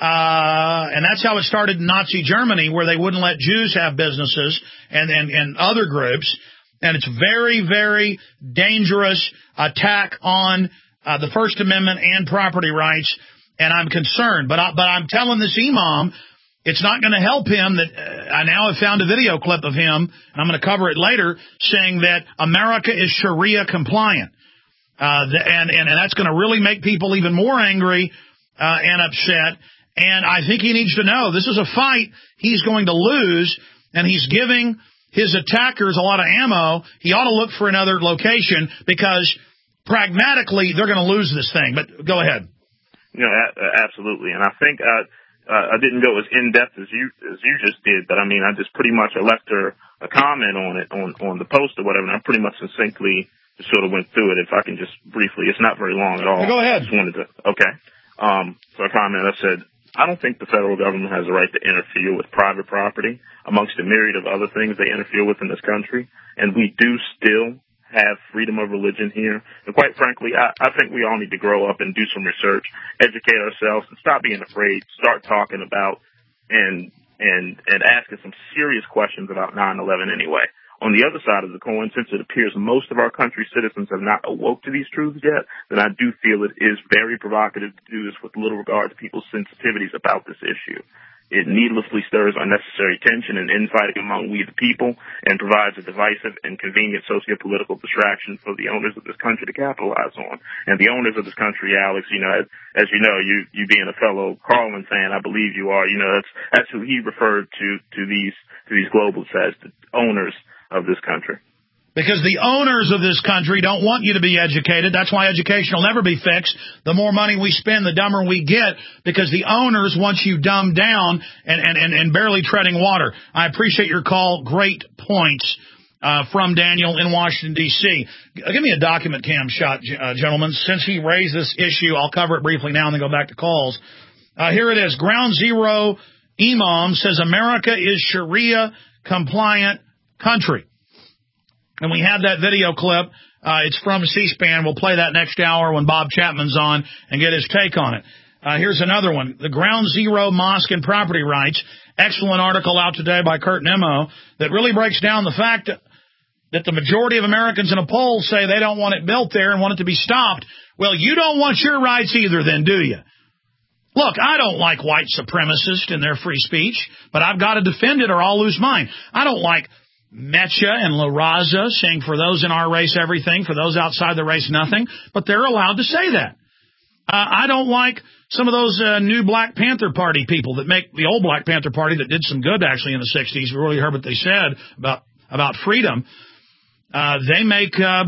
uh, and that's how it started in Nazi Germany, where they wouldn't let Jews have businesses and, and, and other groups. And it's very, very dangerous attack on uh, the First Amendment and property rights. And I'm concerned, but I, but I'm telling this imam, it's not going to help him that uh, I now have found a video clip of him, and I'm going to cover it later, saying that America is Sharia compliant. Uh, the, and, and, and that's going to really make people even more angry, uh, and upset. And I think he needs to know this is a fight he's going to lose, and he's giving his attackers a lot of ammo. He ought to look for another location because pragmatically they're going to lose this thing. But go ahead. You know, absolutely. And I think uh, uh, I didn't go as in-depth as you as you just did, but I mean, I just pretty much I left her a comment on it, on, on the post or whatever, and I pretty much succinctly just sort of went through it. If I can just briefly, it's not very long at all. Go ahead. I just wanted to, okay. Um, so I commented, I said, I don't think the federal government has a right to interfere with private property amongst a myriad of other things they interfere with in this country, and we do still have freedom of religion here. And quite frankly, I, I think we all need to grow up and do some research, educate ourselves, and stop being afraid, start talking about and and and asking some serious questions about nine eleven anyway. On the other side of the coin, since it appears most of our country's citizens have not awoke to these truths yet, then I do feel it is very provocative to do this with little regard to people's sensitivities about this issue. It needlessly stirs unnecessary tension and infighting among we the people and provides a divisive and convenient socio-political distraction for the owners of this country to capitalize on. And the owners of this country, Alex, you know, as, as you know, you, you being a fellow Carlin fan, I believe you are, you know, that's, that's who he referred to, to these, to these globalists as the owners of this country. Because the owners of this country don't want you to be educated. That's why education will never be fixed. The more money we spend, the dumber we get, because the owners want you dumbed down and, and, and, and barely treading water. I appreciate your call. Great points uh, from Daniel in Washington, D C Give me a document cam shot, uh, gentlemen. Since he raised this issue, I'll cover it briefly now and then go back to calls. Uh, here it is. Ground Zero Imam says America is Sharia-compliant country. And we have that video clip. Uh, it's from C-SPAN. We'll play that next hour when Bob Chapman's on and get his take on it. Uh, here's another one. The Ground Zero Mosque and Property Rights. Excellent article out today by Kurt Nimmo that really breaks down the fact that, that the majority of Americans in a poll say they don't want it built there and want it to be stopped. Well, you don't want your rights either then, do you? Look, I don't like white supremacists and their free speech, but I've got to defend it or I'll lose mine. I don't like Mecha and La Raza saying for those in our race everything, for those outside the race nothing, but they're allowed to say that. Uh, I don't like some of those uh, new Black Panther Party people that make the old Black Panther Party that did some good actually in the sixties. We really heard what they said about about freedom. Uh, they make uh,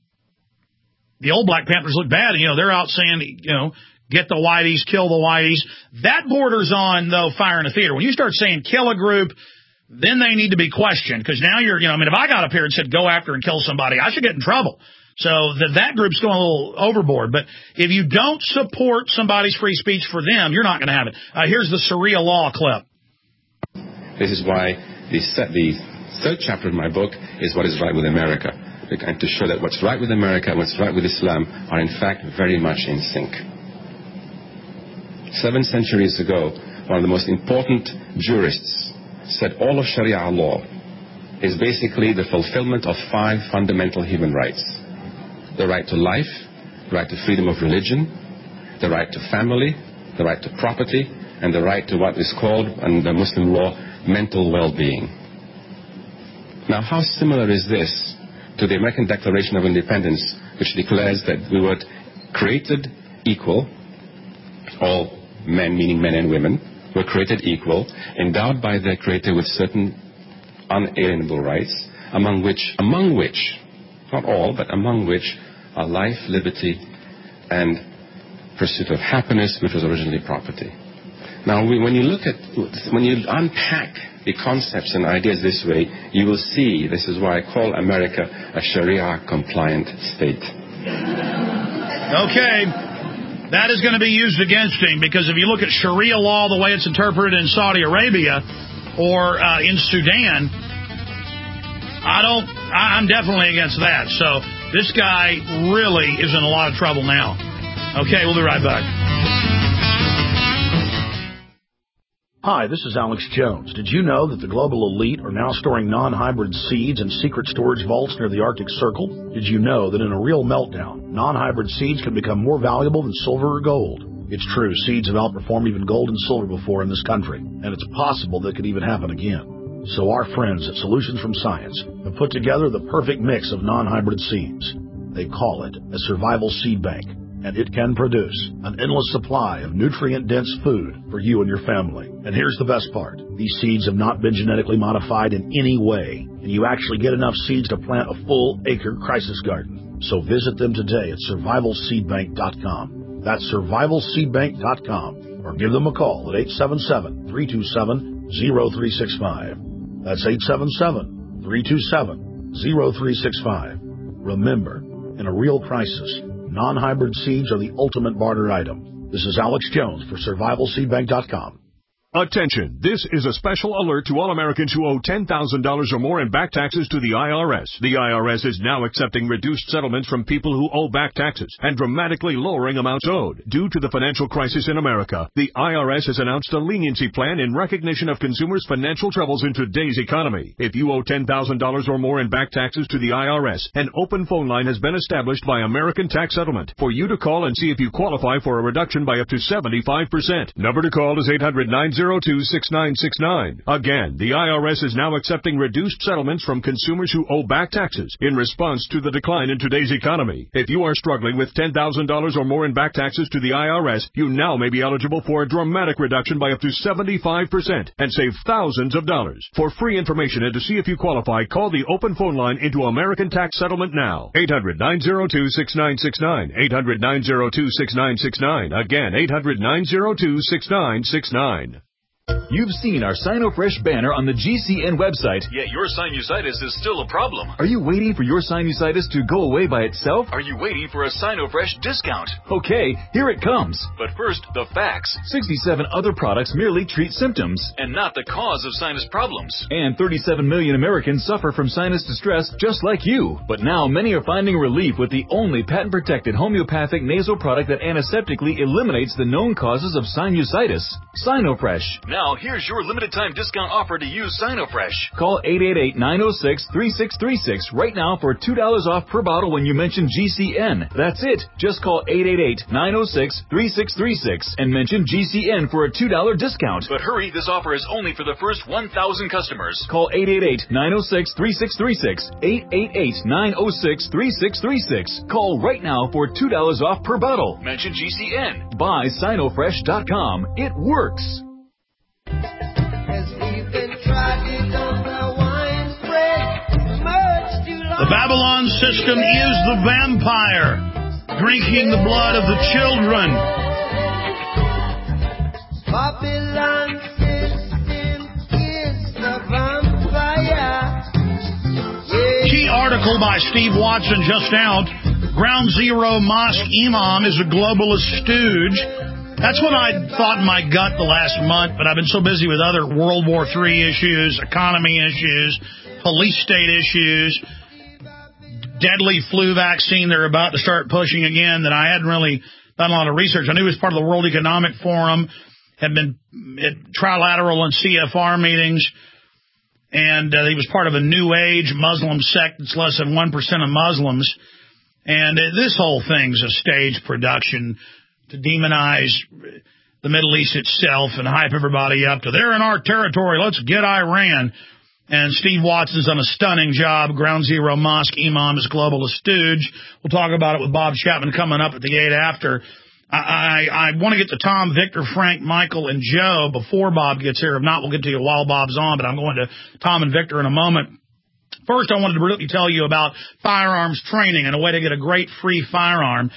the old Black Panthers look bad. You know, they're out saying, you know, get the whiteys, kill the whiteys. That borders on, though, fire in a theater. When you start saying kill a group, then they need to be questioned, because now you're, you know, I mean, if I got up here and said go after and kill somebody, I should get in trouble. So that that group's going a little overboard. But if you don't support somebody's free speech for them, you're not going to have it. Uh, here's the Sharia law clip. This is why the, the third chapter of my book is What is Right with America. and to show that what's right with America and what's right with Islam are in fact very much in sync. Seven centuries ago, one of the most important jurists said all of Sharia law is basically the fulfillment of five fundamental human rights. The right to life, the right to freedom of religion, the right to family, the right to property, and the right to what is called, under Muslim law, mental well-being. Now, how similar is this to the American Declaration of Independence, which declares that we were created equal, all men, meaning men and women, were created equal, endowed by their Creator with certain unalienable rights, among which, among which, not all, but among which are life, liberty, and pursuit of happiness, which was originally property. Now, we, when you look at, when you unpack the concepts and ideas this way, you will see, this is why I call America a Sharia-compliant state. Okay. That is going to be used against him, because if you look at Sharia law, the way it's interpreted in Saudi Arabia or uh, in Sudan, I don't, I, I'm definitely against that. So this guy really is in a lot of trouble now. Okay, we'll be right back. Hi, this is Alex Jones. Did you know that the global elite are now storing non-hybrid seeds in secret storage vaults near the Arctic Circle? Did you know that in a real meltdown, non-hybrid seeds can become more valuable than silver or gold? It's true, seeds have outperformed even gold and silver before in this country, and it's possible that could even happen again. So our friends at Solutions from Science have put together the perfect mix of non-hybrid seeds. They call it a survival seed bank, and it can produce an endless supply of nutrient-dense food for you and your family. And here's the best part. These seeds have not been genetically modified in any way, and you actually get enough seeds to plant a full-acre crisis garden. So visit them today at survival seed bank dot com. That's survival seed bank dot com, or give them a call at eight seven seven, three two seven, zero three six five. That's eight seven seven, three two seven, zero three six five. Remember, in a real crisis, non-hybrid seeds are the ultimate barter item. This is Alex Jones for survival seed bank dot com. Attention, this is a special alert to all Americans who owe ten thousand dollars or more in back taxes to the I R S. The I R S is now accepting reduced settlements from people who owe back taxes and dramatically lowering amounts owed. Due to the financial crisis in America, the I R S has announced a leniency plan in recognition of consumers' financial troubles in today's economy. If you owe ten thousand dollars or more in back taxes to the I R S, an open phone line has been established by American Tax Settlement for you to call and see if you qualify for a reduction by up to seventy-five percent. Number to call is eight hundred, nine zero two, six nine six nine. Again, the I R S is now accepting reduced settlements from consumers who owe back taxes in response to the decline in today's economy. If you are struggling with ten thousand dollars or more in back taxes to the I R S, you now may be eligible for a dramatic reduction by up to seventy-five percent and save thousands of dollars. For free information and to see if you qualify, call the open phone line into American Tax Settlement now. eight hundred, nine zero two, six nine six nine. eight hundred, nine zero two, six nine six nine. Again, eight hundred, nine zero two, six nine six nine. You've seen our SinoFresh banner on the G C N website. Yet your sinusitis is still a problem. Are you waiting for your sinusitis to go away by itself? Are you waiting for a SinoFresh discount? Okay, here it comes. But first, the facts. sixty-seven other products merely treat symptoms and not the cause of sinus problems. And thirty-seven million Americans suffer from sinus distress just like you. But now many are finding relief with the only patent-protected homeopathic nasal product that antiseptically eliminates the known causes of sinusitis. SinoFresh. Now, here's your limited-time discount offer to use SinoFresh. Call eight eight eight, nine oh six, three six three six right now for two dollars off per bottle when you mention G C N. That's it. Just call eight eight eight, nine oh six, three six three six and mention G C N for a two dollars discount. But hurry, this offer is only for the first one thousand customers. Call eight eight eight, nine oh six, three six three six. eight eight eight, nine oh six, three six three six. Call right now for two dollars off per bottle. Mention G C N. Buy Sinofresh dot com. It works. The Babylon system is the vampire, drinking the blood of the children. Babylon system is the vampire. Yeah. Key article by Steve Watson just out. Ground Zero Mosque Imam is a globalist stooge. That's what I thought in my gut the last month, but I've been so busy with other World War Three issues, economy issues, police state issues. deadly flu vaccine they're about to start pushing again that I hadn't really done a lot of research. I knew he was part of the World Economic Forum, had been at trilateral and C F R meetings, and uh, he was part of a New Age Muslim sect that's less than one percent of Muslims. And uh, this whole thing's a stage production to demonize the Middle East itself and hype everybody up to, they're in our territory, let's get Iran. And Steve Watson's done a stunning job. Ground Zero Mosque Imam is globalist stooge. We'll talk about it with Bob Chapman coming up at the eight after. I, I, I want to get to Tom, Victor, Frank, Michael, and Joe before Bob gets here. If not, we'll get to you while Bob's on, but I'm going to Tom and Victor in a moment. First, I wanted to really tell you about firearms training and a way to get a great free firearm.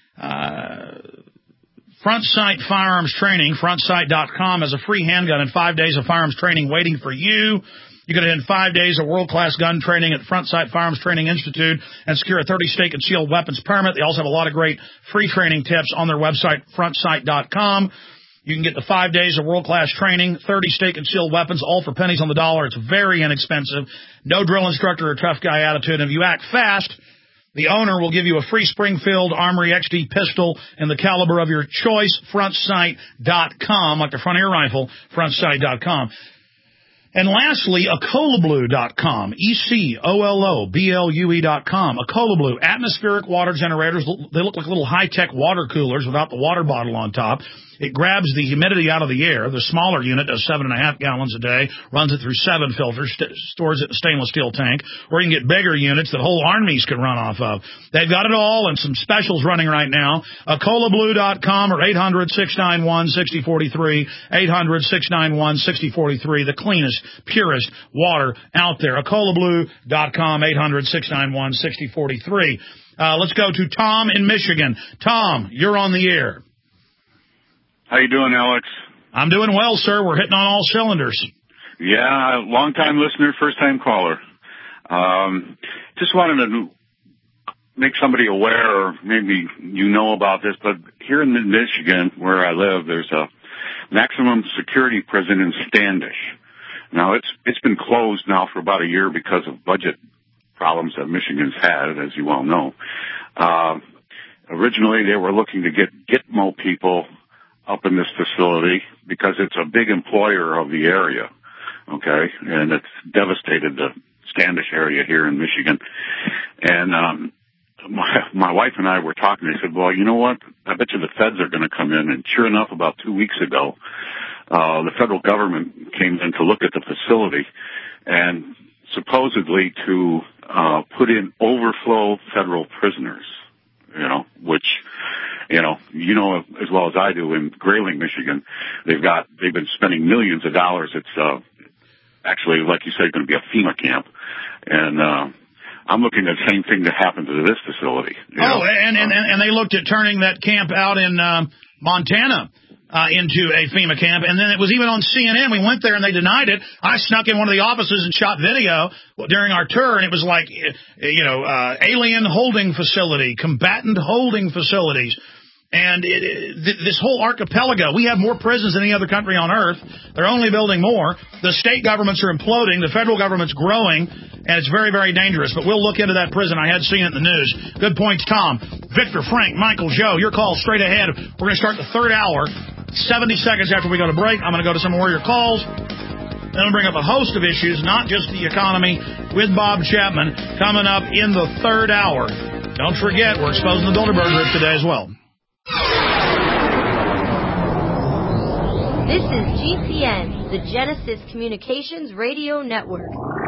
Uh, Front Sight Firearms Training, front sight dot com, has a free handgun and five days of firearms training waiting for you. You can attend five days of world-class gun training at Front Sight Firearms Training Institute and secure a thirty state concealed weapons permit. They also have a lot of great free training tips on their website, front sight dot com. You can get the five days of world-class training, thirty state concealed weapons, all for pennies on the dollar. It's very inexpensive. No drill instructor or tough guy attitude. And if you act fast, the owner will give you a free Springfield Armory X D pistol in the caliber of your choice, front sight dot com, like the front air rifle, front sight dot com. And lastly, Ecoloblue dot com, E C O L O B L U E dot com. Ecoloblue, atmospheric water generators. They look like little high-tech water coolers without the water bottle on top. It grabs the humidity out of the air. The smaller unit does seven and a half gallons a day, runs it through seven filters, st- stores it in a stainless steel tank, or you can get bigger units that whole armies can run off of. They've got it all and some specials running right now. Ecoloblue dot com or eight hundred, six nine one, six zero four three, eight hundred, six nine one, six zero four three, the cleanest, purest water out there. Ecoloblue dot com, eight hundred, six nine one, six zero four three. Uh, let's go to Tom in Michigan. Tom, you're on the air. How you doing, Alex? I'm doing well, sir. We're hitting on all cylinders. Yeah, long-time listener, first-time caller. Um, just wanted to make somebody aware, or maybe you know about this, but here in Michigan, where I live, there's a maximum security prison in Standish. Now, it's it's been closed now for about a year because of budget problems that Michigan's had, as you well know. Uh, originally, they were looking to get Gitmo people up in this facility because it's a big employer of the area, okay, and it's devastated the Standish area here in Michigan. And um, my, my wife and I were talking. They said, well, you know what? I bet you the feds are going to come in. And sure enough, about two weeks ago, uh, the federal government came in to look at the facility and supposedly to uh, put in overflow federal prisoners, you know, which, you know, you know as well as I do in Grayling, Michigan, they've got, they've been spending millions of dollars. It's, uh, actually, like you said, going to be a FEMA camp. And, uh, I'm looking at the same thing to happen to this facility. Oh, know? and, and, and they looked at turning that camp out in, um, Montana. Uh, into a FEMA camp, and then it was even on C N N. We went there and they denied it. I snuck in one of the offices and shot video during our tour, and it was like, you know, uh, alien holding facility, combatant holding facilities. And it, it, th- this whole archipelago, we have more prisons than any other country on earth. They're only building more. The state governments are imploding. The federal government's growing, and it's very, very dangerous. But we'll look into that prison. I had seen it in the news. Good points, Tom. Victor, Frank, Michael, Joe, your call straight ahead. We're going to start the third hour. seventy seconds after we go to break, I'm going to go to some more of your calls. Then I'll bring up a host of issues, not just the economy, with Bob Chapman coming up in the third hour. Don't forget, we're exposing the Bilderberg Group today as well. This is G C N, the Genesis Communications Radio Network.